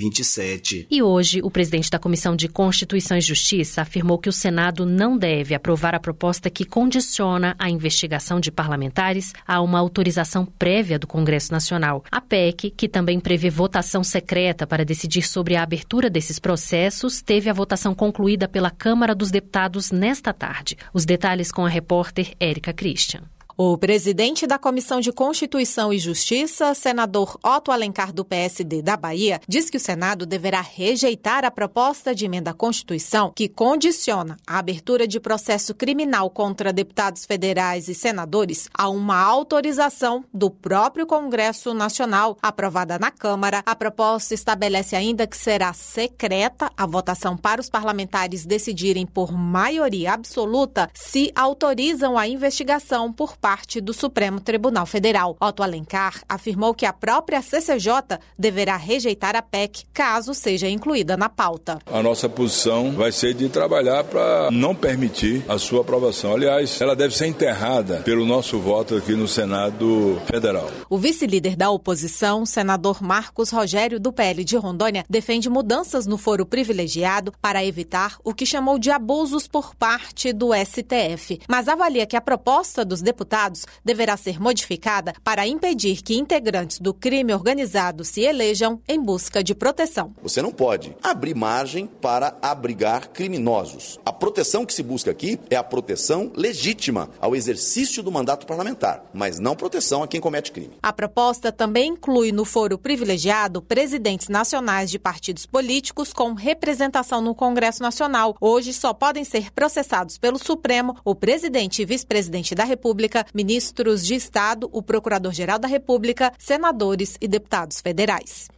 2027. E hoje, o presidente da Comissão de Constituição e Justiça afirmou que o Senado não deve aprovar a proposta que condiciona a investigação de parlamentares a uma autorização prévia do Congresso Nacional. A PEC, que também prevê votação secreta para decidir sobre a abertura desses processos, teve a votação concluída pela Câmara dos Deputados nesta tarde. Os detalhes com a repórter Érica Christian. O presidente da Comissão de Constituição e Justiça, senador Otto Alencar, do PSD da Bahia, diz que o Senado deverá rejeitar a proposta de emenda à Constituição que condiciona a abertura de processo criminal contra deputados federais e senadores a uma autorização do próprio Congresso Nacional, aprovada na Câmara. A proposta estabelece ainda que será secreta a votação para os parlamentares decidirem por maioria absoluta se autorizam a investigação por parte do Supremo Tribunal Federal. Otto Alencar afirmou que a própria CCJ deverá rejeitar a PEC caso seja incluída na pauta. A nossa posição vai ser de trabalhar para não permitir a sua aprovação. Aliás, ela deve ser enterrada pelo nosso voto aqui no Senado Federal. O vice-líder da oposição, senador Marcos Rogério, do PL de Rondônia, defende mudanças no foro privilegiado para evitar o que chamou de abusos por parte do STF, mas avalia que a proposta dos deputados deverá ser modificada para impedir que integrantes do crime organizado se elejam em busca de proteção. Você não pode abrir margem para abrigar criminosos. A proteção que se busca aqui é a proteção legítima ao exercício do mandato parlamentar, mas não proteção a quem comete crime. A proposta também inclui no foro privilegiado presidentes nacionais de partidos políticos com representação no Congresso Nacional. Hoje só podem ser processados pelo Supremo o presidente e vice-presidente da República, ministros de Estado, o Procurador-Geral da República, senadores e deputados federais.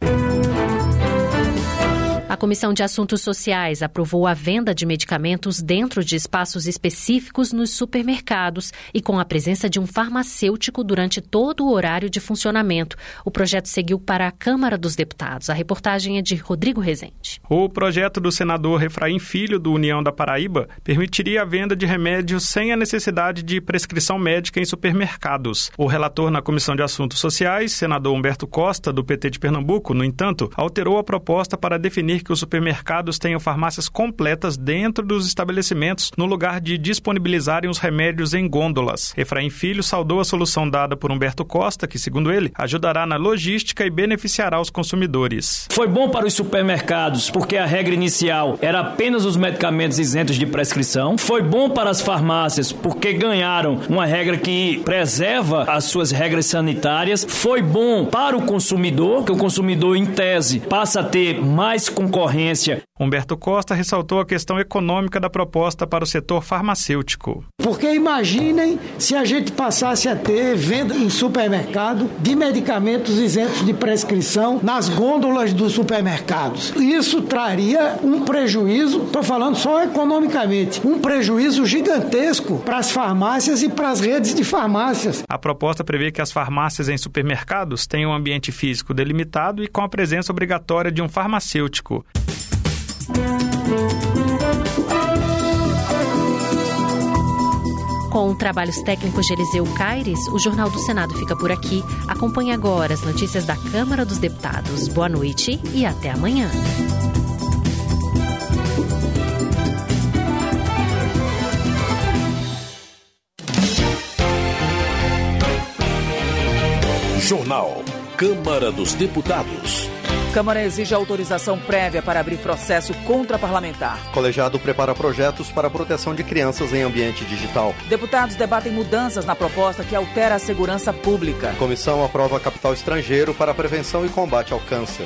A Comissão de Assuntos Sociais aprovou a venda de medicamentos dentro de espaços específicos nos supermercados e com a presença de um farmacêutico durante todo o horário de funcionamento. O projeto seguiu para a Câmara dos Deputados. A reportagem é de Rodrigo Rezende. O projeto do senador Efraim Filho, do União da Paraíba, permitiria a venda de remédios sem a necessidade de prescrição médica em supermercados. O relator na Comissão de Assuntos Sociais, senador Humberto Costa, do PT de Pernambuco, no entanto, alterou a proposta para definir garantir que os supermercados tenham farmácias completas dentro dos estabelecimentos, no lugar de disponibilizarem os remédios em gôndolas. Efraim Filho saudou a solução dada por Humberto Costa, que, segundo ele, ajudará na logística e beneficiará os consumidores. Foi bom para os supermercados, porque a regra inicial era apenas os medicamentos isentos de prescrição. Foi bom para as farmácias, porque ganharam uma regra que preserva as suas regras sanitárias. Foi bom para o consumidor, que o consumidor, em tese, passa a ter mais concorrência. Humberto Costa ressaltou a questão econômica da proposta para o setor farmacêutico. Porque imaginem se a gente passasse a ter venda em supermercado de medicamentos isentos de prescrição nas gôndolas dos supermercados. Isso traria um prejuízo, estou falando só economicamente, um prejuízo gigantesco para as farmácias e para as redes de farmácias. A proposta prevê que as farmácias em supermercados tenham um ambiente físico delimitado e com a presença obrigatória de um farmacêutico. Com trabalhos técnicos de Eliseu Caires, o Jornal do Senado fica por aqui. Acompanhe agora as notícias da Câmara dos Deputados. Boa noite e até amanhã. Jornal Câmara dos Deputados. Câmara exige autorização prévia para abrir processo contra parlamentar. Colegiado prepara projetos para a proteção de crianças em ambiente digital. Deputados debatem mudanças na proposta que altera a segurança pública. Comissão aprova capital estrangeiro para prevenção e combate ao câncer.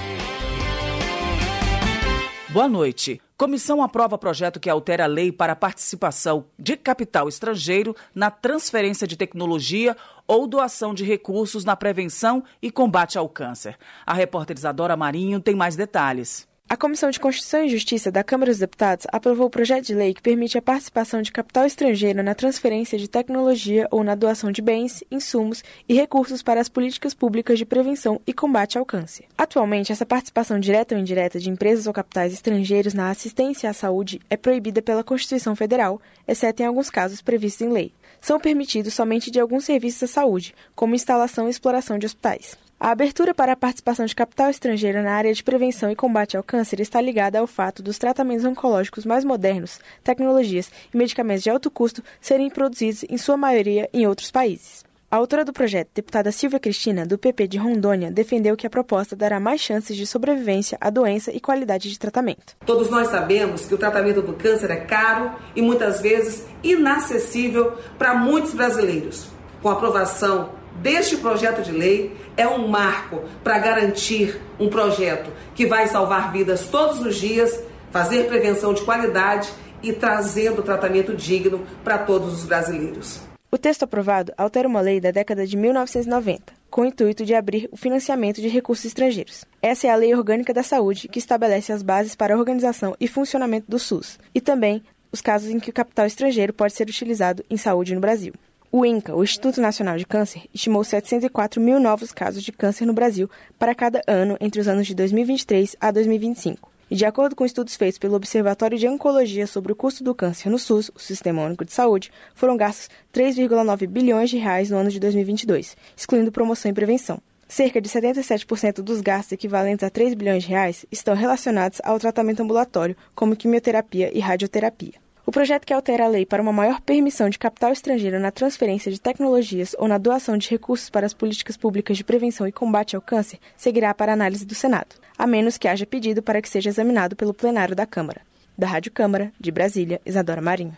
Boa noite. Comissão aprova projeto que altera a lei para a participação de capital estrangeiro na transferência de tecnologia ou doação de recursos na prevenção e combate ao câncer. A repórter Isadora Marinho tem mais detalhes. A Comissão de Constituição e Justiça da Câmara dos Deputados aprovou o projeto de lei que permite a participação de capital estrangeiro na transferência de tecnologia ou na doação de bens, insumos e recursos para as políticas públicas de prevenção e combate ao câncer. Atualmente, essa participação direta ou indireta de empresas ou capitais estrangeiros na assistência à saúde é proibida pela Constituição Federal, exceto em alguns casos previstos em lei. São permitidos somente de alguns serviços da saúde, como instalação e exploração de hospitais. A abertura para a participação de capital estrangeiro na área de prevenção e combate ao câncer está ligada ao fato dos tratamentos oncológicos mais modernos, tecnologias e medicamentos de alto custo serem produzidos, em sua maioria, em outros países. A autora do projeto, deputada Silvia Cristina, do PP de Rondônia, defendeu que a proposta dará mais chances de sobrevivência à doença e qualidade de tratamento. Todos nós sabemos que o tratamento do câncer é caro e muitas vezes inacessível para muitos brasileiros. Com a aprovação deste projeto de lei, é um marco para garantir um projeto que vai salvar vidas todos os dias, fazer prevenção de qualidade e trazendo tratamento digno para todos os brasileiros. O texto aprovado altera uma lei da década de 1990, com o intuito de abrir o financiamento de recursos estrangeiros. Essa é a Lei Orgânica da Saúde, que estabelece as bases para a organização e funcionamento do SUS, e também os casos em que o capital estrangeiro pode ser utilizado em saúde no Brasil. O INCA, o Instituto Nacional de Câncer, estimou 704 mil novos casos de câncer no Brasil para cada ano entre os anos de 2023 a 2025. E de acordo com estudos feitos pelo Observatório de Oncologia sobre o custo do câncer no SUS, o Sistema Único de Saúde, foram gastos 3,9 bilhões de reais no ano de 2022, excluindo promoção e prevenção. Cerca de 77% dos gastos equivalentes a 3 bilhões de reais estão relacionados ao tratamento ambulatório, como quimioterapia e radioterapia. O projeto que altera a lei para uma maior permissão de capital estrangeiro na transferência de tecnologias ou na doação de recursos para as políticas públicas de prevenção e combate ao câncer seguirá para análise do Senado, a menos que haja pedido para que seja examinado pelo plenário da Câmara. Da Rádio Câmara, de Brasília, Isadora Marinho.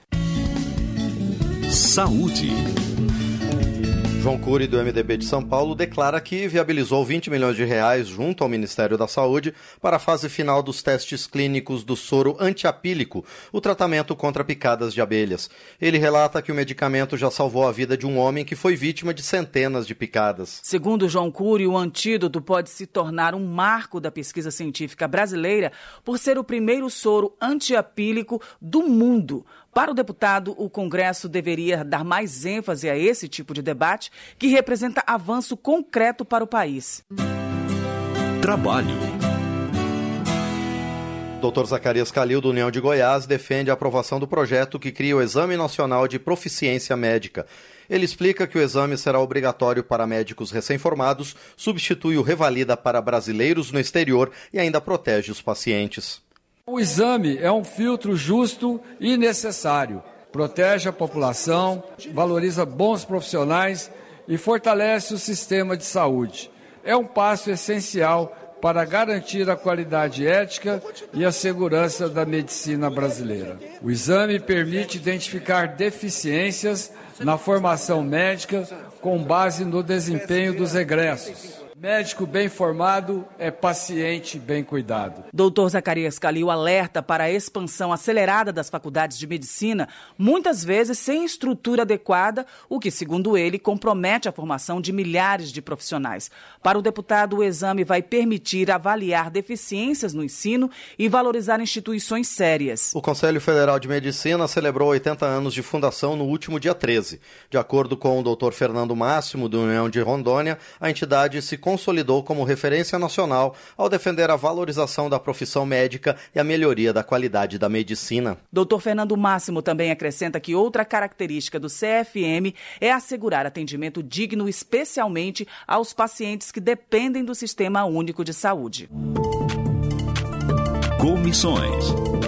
Saúde. João Cury, do MDB de São Paulo, declara que viabilizou 20 milhões de reais junto ao Ministério da Saúde para a fase final dos testes clínicos do soro antiapílico, o tratamento contra picadas de abelhas. Ele relata que o medicamento já salvou a vida de um homem que foi vítima de centenas de picadas. Segundo João Cury, o antídoto pode se tornar um marco da pesquisa científica brasileira por ser o primeiro soro antiapílico do mundo. Para o deputado, o Congresso deveria dar mais ênfase a esse tipo de debate, que representa avanço concreto para o país. Trabalho. Dr. Zacarias Calil, do União de Goiás, defende a aprovação do projeto que cria o Exame Nacional de Proficiência Médica. Ele explica que o exame será obrigatório para médicos recém-formados, substitui o Revalida para brasileiros no exterior e ainda protege os pacientes. O exame é um filtro justo e necessário. Protege a população, valoriza bons profissionais e fortalece o sistema de saúde. É um passo essencial para garantir a qualidade ética e a segurança da medicina brasileira. O exame permite identificar deficiências na formação médica com base no desempenho dos egressos. Médico bem formado é paciente bem cuidado. Dr. Zacarias Calil alerta para a expansão acelerada das faculdades de medicina, muitas vezes sem estrutura adequada, o que, segundo ele, compromete a formação de milhares de profissionais. Para o deputado, o exame vai permitir avaliar deficiências no ensino e valorizar instituições sérias. O Conselho Federal de Medicina celebrou 80 anos de fundação no último dia 13. De acordo com o Dr. Fernando Máximo, do União de Rondônia, a entidade se consolidou como referência nacional ao defender a valorização da profissão médica e a melhoria da qualidade da medicina. Dr. Fernando Máximo também acrescenta que outra característica do CFM é assegurar atendimento digno, especialmente aos pacientes que dependem do Sistema Único de Saúde. Comissões.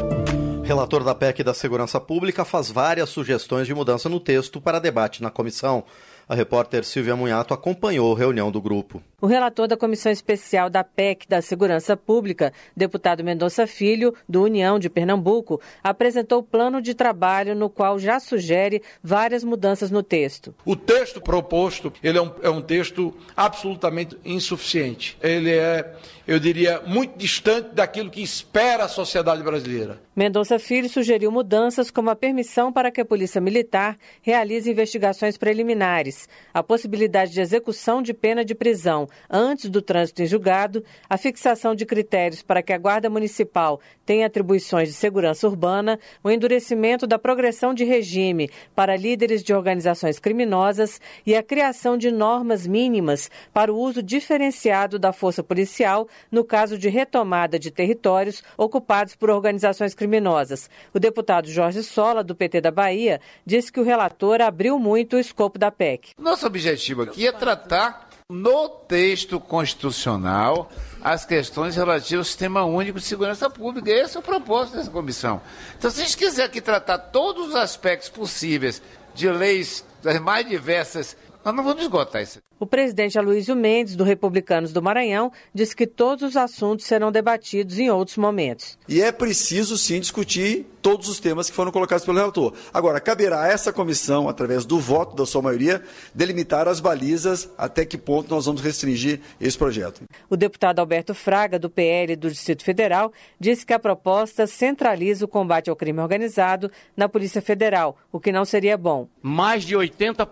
Relator da PEC da Segurança Pública faz várias sugestões de mudança no texto para debate na comissão. A repórter Silvia Munhato acompanhou a reunião do grupo. O relator da Comissão Especial da PEC da Segurança Pública, deputado Mendonça Filho, do União de Pernambuco, apresentou o plano de trabalho no qual já sugere várias mudanças no texto. O texto proposto ele é um texto absolutamente insuficiente. Ele é, eu diria, muito distante daquilo que espera a sociedade brasileira. Mendonça Filho sugeriu mudanças como a permissão para que a Polícia Militar realize investigações preliminares, a possibilidade de execução de pena de prisão antes do trânsito em julgado, a fixação de critérios para que a Guarda Municipal tenha atribuições de segurança urbana, o endurecimento da progressão de regime para líderes de organizações criminosas e a criação de normas mínimas para o uso diferenciado da força policial no caso de retomada de territórios ocupados por organizações criminosas. O deputado Jorge Sola, do PT da Bahia, disse que o relator abriu muito o escopo da PEC. Nosso objetivo aqui é tratar no texto constitucional as questões relativas ao Sistema Único de Segurança Pública. Esse é o propósito dessa comissão. Então, se a gente quiser aqui tratar todos os aspectos possíveis de leis das mais diversas, nós não vamos esgotar isso. O presidente Aloysio Mendes, do Republicanos do Maranhão, disse que todos os assuntos serão debatidos em outros momentos. E é preciso, sim, discutir todos os temas que foram colocados pelo relator. Agora, caberá a essa comissão, através do voto da sua maioria, delimitar as balizas até que ponto nós vamos restringir esse projeto. O deputado Alberto Fraga, do PL do Distrito Federal, disse que a proposta centraliza o combate ao crime organizado na Polícia Federal, o que não seria bom. Mais de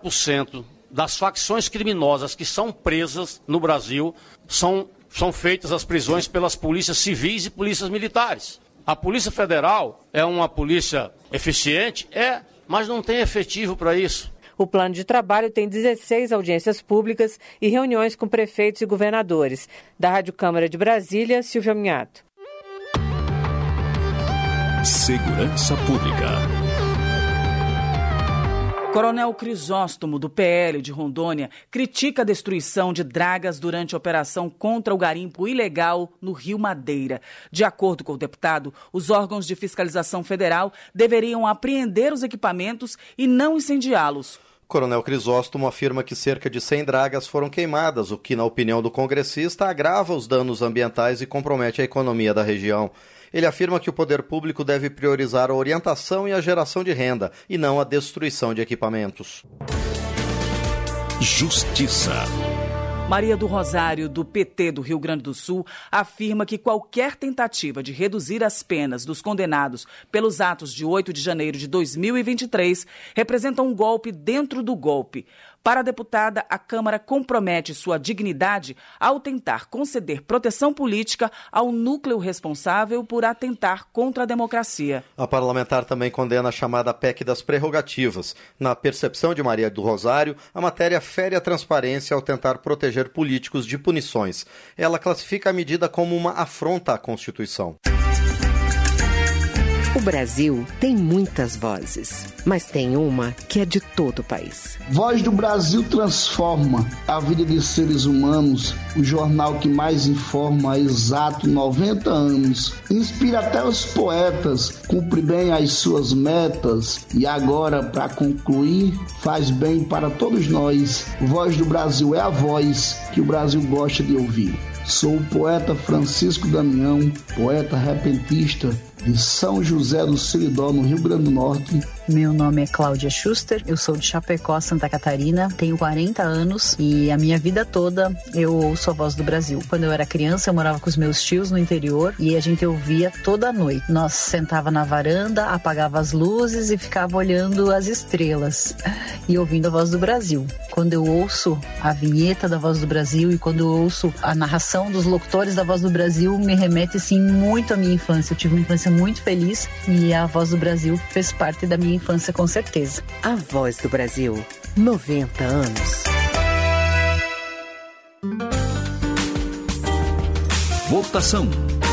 80% das facções criminosas que são presas no Brasil são feitas as prisões pelas polícias civis e polícias militares. A Polícia Federal é uma polícia eficiente? Mas não tem efetivo para isso. O plano de trabalho tem 16 audiências públicas e reuniões com prefeitos e governadores. Da Rádio Câmara de Brasília, Silvia Minhato. Segurança Pública. Coronel Crisóstomo, do PL de Rondônia, critica a destruição de dragas durante a operação contra o garimpo ilegal no Rio Madeira. De acordo com o deputado, os órgãos de fiscalização federal deveriam apreender os equipamentos e não incendiá-los. Coronel Crisóstomo afirma que cerca de 100 dragas foram queimadas, o que, na opinião do congressista, agrava os danos ambientais e compromete a economia da região. Ele afirma que o poder público deve priorizar a orientação e a geração de renda, e não a destruição de equipamentos. Justiça. Maria do Rosário, do PT do Rio Grande do Sul, afirma que qualquer tentativa de reduzir as penas dos condenados pelos atos de 8 de janeiro de 2023 representa um golpe dentro do golpe. Para a deputada, a Câmara compromete sua dignidade ao tentar conceder proteção política ao núcleo responsável por atentar contra a democracia. A parlamentar também condena a chamada PEC das prerrogativas. Na percepção de Maria do Rosário, a matéria fere a transparência ao tentar proteger políticos de punições. Ela classifica a medida como uma afronta à Constituição. O Brasil tem muitas vozes, mas tem uma que é de todo o país. Voz do Brasil transforma a vida de seres humanos, o jornal que mais informa há exato 90 anos. Inspira até os poetas, cumpre bem as suas metas e agora, para concluir, faz bem para todos nós. Voz do Brasil é a voz que o Brasil gosta de ouvir. Sou o poeta Francisco Damião, poeta repentista de São José do Seridó, no Rio Grande do Norte. Meu nome é Cláudia Schuster, eu sou de Chapecó, Santa Catarina, tenho 40 anos e a minha vida toda eu ouço a Voz do Brasil. Quando eu era criança, eu morava com os meus tios no interior e a gente ouvia toda noite. Nós sentava na varanda, apagava as luzes e ficava olhando as estrelas e ouvindo a Voz do Brasil. Quando eu ouço a vinheta da Voz do Brasil e quando eu ouço a narração dos locutores da Voz do Brasil, me remete sim muito à minha infância. Eu tive uma infância muito feliz e a Voz do Brasil fez parte da minha infância com certeza. A Voz do Brasil, 90 anos. Votação.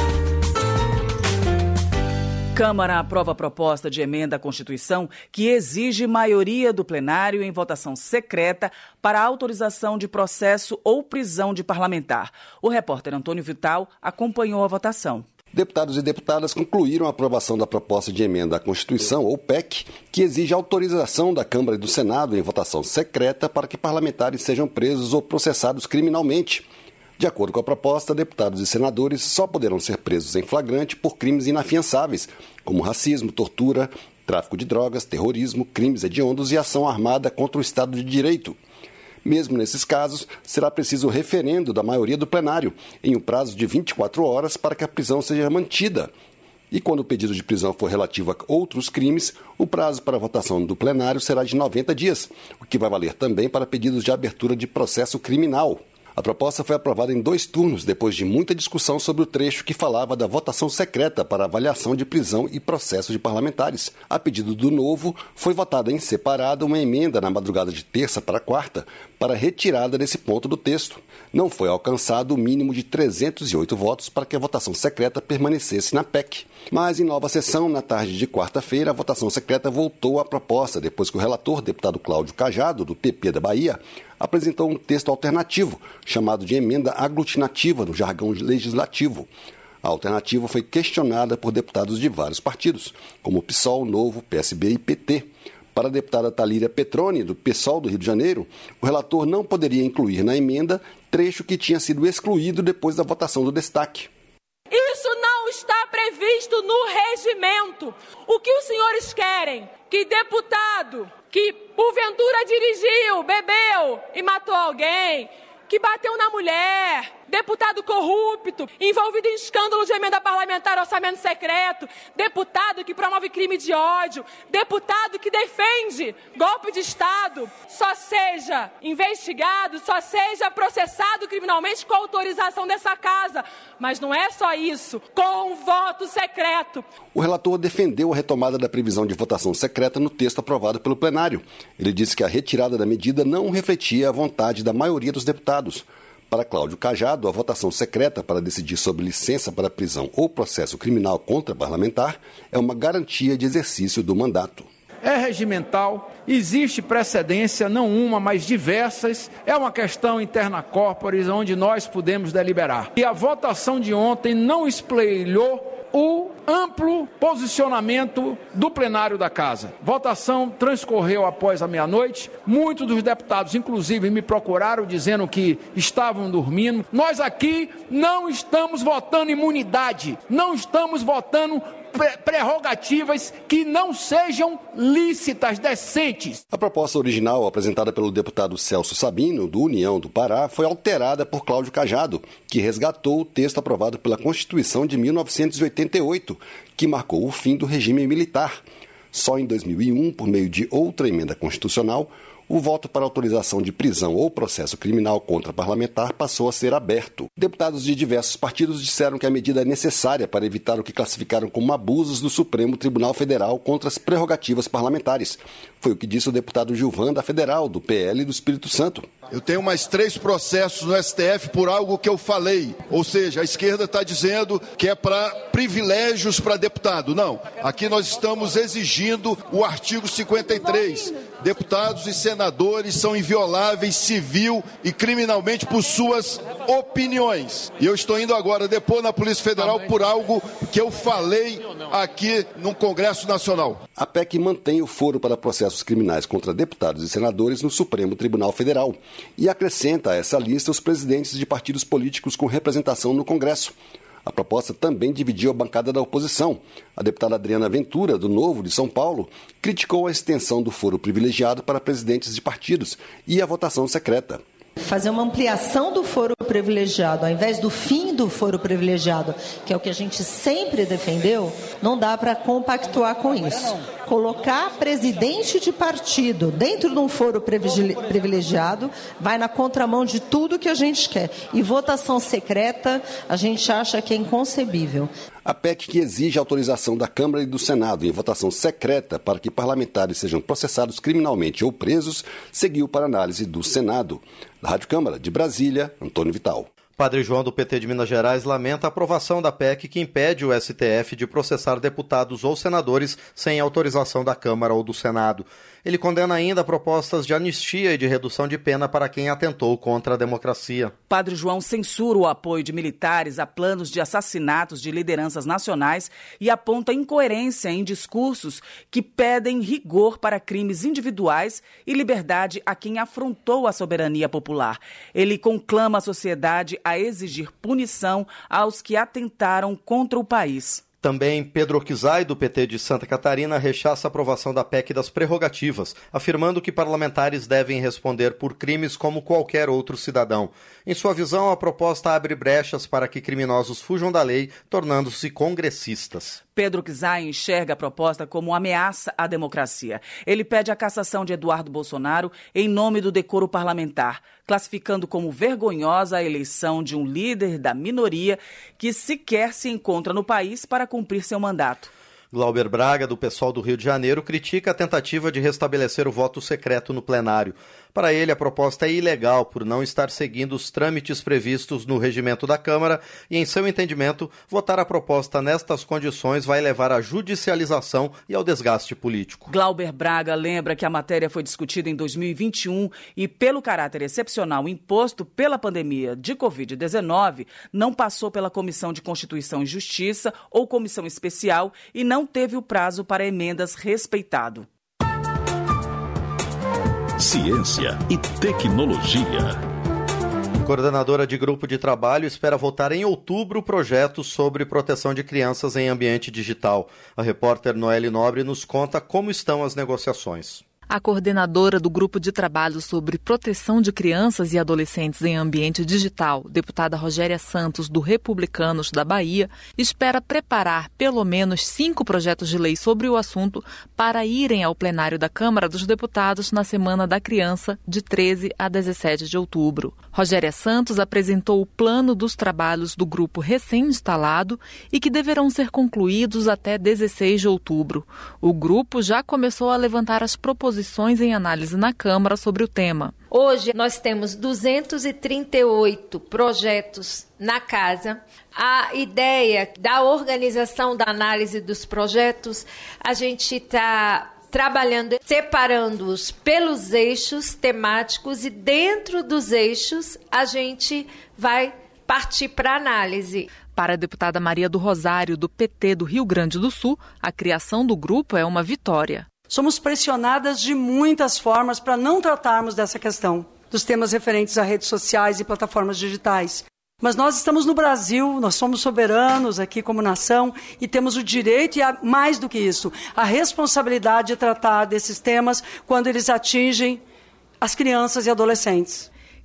Câmara aprova a proposta de emenda à Constituição que exige maioria do plenário em votação secreta para autorização de processo ou prisão de parlamentar. O repórter Antônio Vital acompanhou a votação. Deputados e deputadas concluíram a aprovação da proposta de emenda à Constituição, ou PEC, que exige autorização da Câmara e do Senado em votação secreta para que parlamentares sejam presos ou processados criminalmente. De acordo com a proposta, deputados e senadores só poderão ser presos em flagrante por crimes inafiançáveis, como racismo, tortura, tráfico de drogas, terrorismo, crimes hediondos e ação armada contra o Estado de Direito. Mesmo nesses casos, será preciso o referendo da maioria do plenário, em um prazo de 24 horas para que a prisão seja mantida. E quando o pedido de prisão for relativo a outros crimes, o prazo para a votação do plenário será de 90 dias, o que vai valer também para pedidos de abertura de processo criminal. A proposta foi aprovada em 2 turnos, depois de muita discussão sobre o trecho que falava da votação secreta para avaliação de prisão e processo de parlamentares. A pedido do Novo, foi votada em separado uma emenda na madrugada de terça para quarta para retirada desse ponto do texto. Não foi alcançado o mínimo de 308 votos para que a votação secreta permanecesse na PEC. Mas em nova sessão, na tarde de quarta-feira, a votação secreta voltou à proposta, depois que o relator, deputado Cláudio Cajado, do PP da Bahia, apresentou um texto alternativo, chamado de emenda aglutinativa no jargão legislativo. A alternativa foi questionada por deputados de vários partidos, como o PSOL, Novo, PSB e PT. Para a deputada Talíria Petroni, do PSOL do Rio de Janeiro, o relator não poderia incluir na emenda trecho que tinha sido excluído depois da votação do destaque. Isso não está previsto no regimento. O que os senhores querem? Que deputado que porventura dirigiu, bebeu e matou alguém, que bateu na mulher, deputado corrupto, envolvido em escândalo de emenda parlamentar, orçamento secreto, deputado que promove crime de ódio, deputado que defende golpe de Estado, só seja investigado, só seja processado criminalmente com autorização dessa casa. Mas não é só isso, com voto secreto. O relator defendeu a retomada da previsão de votação secreta no texto aprovado pelo plenário. Ele disse que a retirada da medida não refletia a vontade da maioria dos deputados. Para Cláudio Cajado, a votação secreta para decidir sobre licença para prisão ou processo criminal contra parlamentar é uma garantia de exercício do mandato. É regimental, existe precedência, não uma, mas diversas. É uma questão interna corporis onde nós podemos deliberar. E a votação de ontem não espelhou o amplo posicionamento do plenário da Casa. Votação transcorreu após a meia-noite. Muitos dos deputados, inclusive, me procuraram dizendo que estavam dormindo. Nós aqui não estamos votando imunidade, não estamos votando prerrogativas que não sejam lícitas, decentes. A proposta original, apresentada pelo deputado Celso Sabino, do União do Pará, foi alterada por Cláudio Cajado, que resgatou o texto aprovado pela Constituição de 1988, que marcou o fim do regime militar. Só em 2001, por meio de outra emenda constitucional, o voto para autorização de prisão ou processo criminal contra parlamentar passou a ser aberto. Deputados de diversos partidos disseram que a medida é necessária para evitar o que classificaram como abusos do Supremo Tribunal Federal contra as prerrogativas parlamentares. Foi o que disse o deputado Gilvan da Federal, do PL do Espírito Santo. Eu tenho mais 3 processos no STF por algo que eu falei. Ou seja, a esquerda está dizendo que é para privilégios para deputado. Não, aqui nós estamos exigindo o artigo 53. Deputados e senadores são invioláveis civil e criminalmente por suas opiniões. E eu estou indo agora depor na Polícia Federal por algo que eu falei aqui no Congresso Nacional. A PEC mantém o foro para processos criminais contra deputados e senadores no Supremo Tribunal Federal e acrescenta a essa lista os presidentes de partidos políticos com representação no Congresso. A proposta também dividiu a bancada da oposição. A deputada Adriana Ventura, do Novo de São Paulo, criticou a extensão do foro privilegiado para presidentes de partidos e a votação secreta. Fazer uma ampliação do foro privilegiado, ao invés do fim do foro privilegiado, que é o que a gente sempre defendeu, não dá para compactuar com isso. Colocar presidente de partido dentro de um foro privilegiado vai na contramão de tudo que a gente quer. E votação secreta, a gente acha que é inconcebível. A PEC que exige a autorização da Câmara e do Senado em votação secreta para que parlamentares sejam processados criminalmente ou presos, seguiu para análise do Senado. Da Rádio Câmara de Brasília, Antônio Vital. Padre João do PT de Minas Gerais lamenta a aprovação da PEC que impede o STF de processar deputados ou senadores sem autorização da Câmara ou do Senado. Ele condena ainda propostas de anistia e de redução de pena para quem atentou contra a democracia. Padre João censura o apoio de militares a planos de assassinatos de lideranças nacionais e aponta incoerência em discursos que pedem rigor para crimes individuais e liberdade a quem afrontou a soberania popular. Ele conclama a sociedade a exigir punição aos que atentaram contra o país. Também Pedro Oquizai, do PT de Santa Catarina, rechaça a aprovação da PEC das prerrogativas, afirmando que parlamentares devem responder por crimes como qualquer outro cidadão. Em sua visão, a proposta abre brechas para que criminosos fujam da lei, tornando-se congressistas. Pedro Oquizai enxerga a proposta como ameaça à democracia. Ele pede a cassação de Eduardo Bolsonaro em nome do decoro parlamentar, classificando como vergonhosa a eleição de um líder da minoria que sequer se encontra no país para cumprir seu mandato. Glauber Braga, do PSOL do Rio de Janeiro, critica a tentativa de restabelecer o voto secreto no plenário. Para ele, a proposta é ilegal por não estar seguindo os trâmites previstos no regimento da Câmara e, em seu entendimento, votar a proposta nestas condições vai levar à judicialização e ao desgaste político. Glauber Braga lembra que a matéria foi discutida em 2021 e, pelo caráter excepcional imposto pela pandemia de Covid-19, não passou pela Comissão de Constituição e Justiça ou Comissão Especial e não teve o prazo para emendas respeitado. Ciência e tecnologia. Coordenadora de grupo de trabalho espera votar em outubro projetos sobre proteção de crianças em ambiente digital. A repórter Noelle Nobre nos conta como estão as negociações. A coordenadora do Grupo de Trabalho sobre Proteção de Crianças e Adolescentes em Ambiente Digital, deputada Rogéria Santos, do Republicanos da Bahia, espera preparar pelo menos 5 projetos de lei sobre o assunto para irem ao plenário da Câmara dos Deputados na Semana da Criança, de 13 a 17 de outubro. Rogéria Santos apresentou o plano dos trabalhos do grupo recém-instalado e que deverão ser concluídos até 16 de outubro. O grupo já começou a levantar as proposições em análise na Câmara sobre o tema. Hoje nós temos 238 projetos na casa. A ideia da organização da análise dos projetos, a gente está trabalhando, separando-os pelos eixos temáticos e dentro dos eixos a gente vai partir para análise. Para a deputada Maria do Rosário, do PT do Rio Grande do Sul, a criação do grupo é uma vitória. Somos pressionadas de muitas formas para não tratarmos dessa questão, dos temas referentes a redes sociais e plataformas digitais. Mas nós estamos no Brasil, nós somos soberanos aqui como nação e temos o direito e, mais do que isso, a responsabilidade de tratar desses temas quando eles atingem as crianças e adolescentes.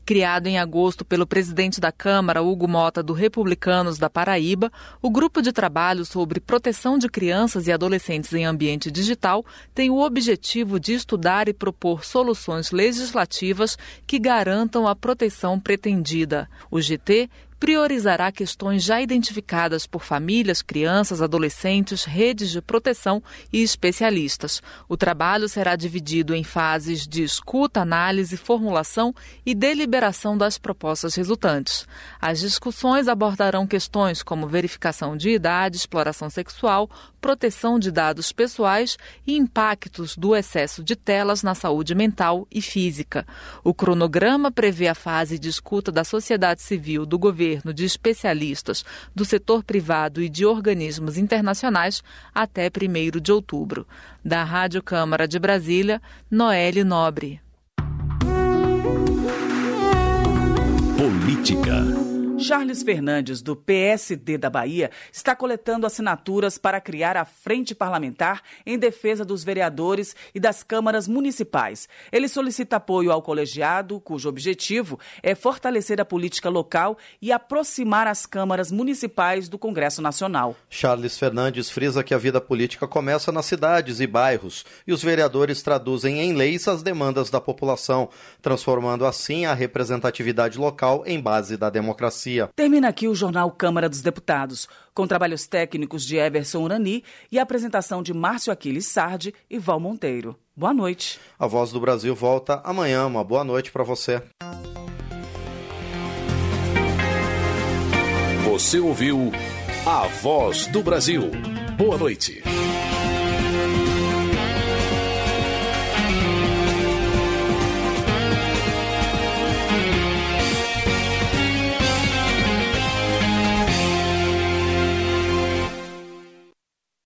Criado em agosto pelo presidente da Câmara, Hugo Mota, do Republicanos da Paraíba, o grupo de trabalho sobre proteção de crianças e adolescentes em ambiente digital tem o objetivo de estudar e propor soluções legislativas que garantam a proteção pretendida. O GT priorizará questões já identificadas por famílias, crianças, adolescentes, redes de proteção e especialistas. O trabalho será dividido em fases de escuta, análise, formulação e deliberação das propostas resultantes. As discussões abordarão questões como verificação de idade, exploração sexual, proteção de dados pessoais e impactos do excesso de telas na saúde mental e física. O cronograma prevê a fase de escuta da sociedade civil, do governo, de especialistas, do setor privado e de organismos internacionais até 1º de outubro. Da Rádio Câmara de Brasília, Noelle Nobre. Política. Charles Fernandes, do PSD da Bahia, está coletando assinaturas para criar a Frente Parlamentar em defesa dos vereadores e das câmaras municipais. Ele solicita apoio ao colegiado, cujo objetivo é fortalecer a política local e aproximar as câmaras municipais do Congresso Nacional. Charles Fernandes frisa que a vida política começa nas cidades e bairros e os vereadores traduzem em leis as demandas da população, transformando assim a representatividade local em base da democracia. Termina aqui o Jornal Câmara dos Deputados, com trabalhos técnicos de Everson Urani e a apresentação de Márcio Aquiles Sardi e Val Monteiro. Boa noite. A Voz do Brasil volta amanhã. Uma boa noite para você. Você ouviu A Voz do Brasil. Boa noite.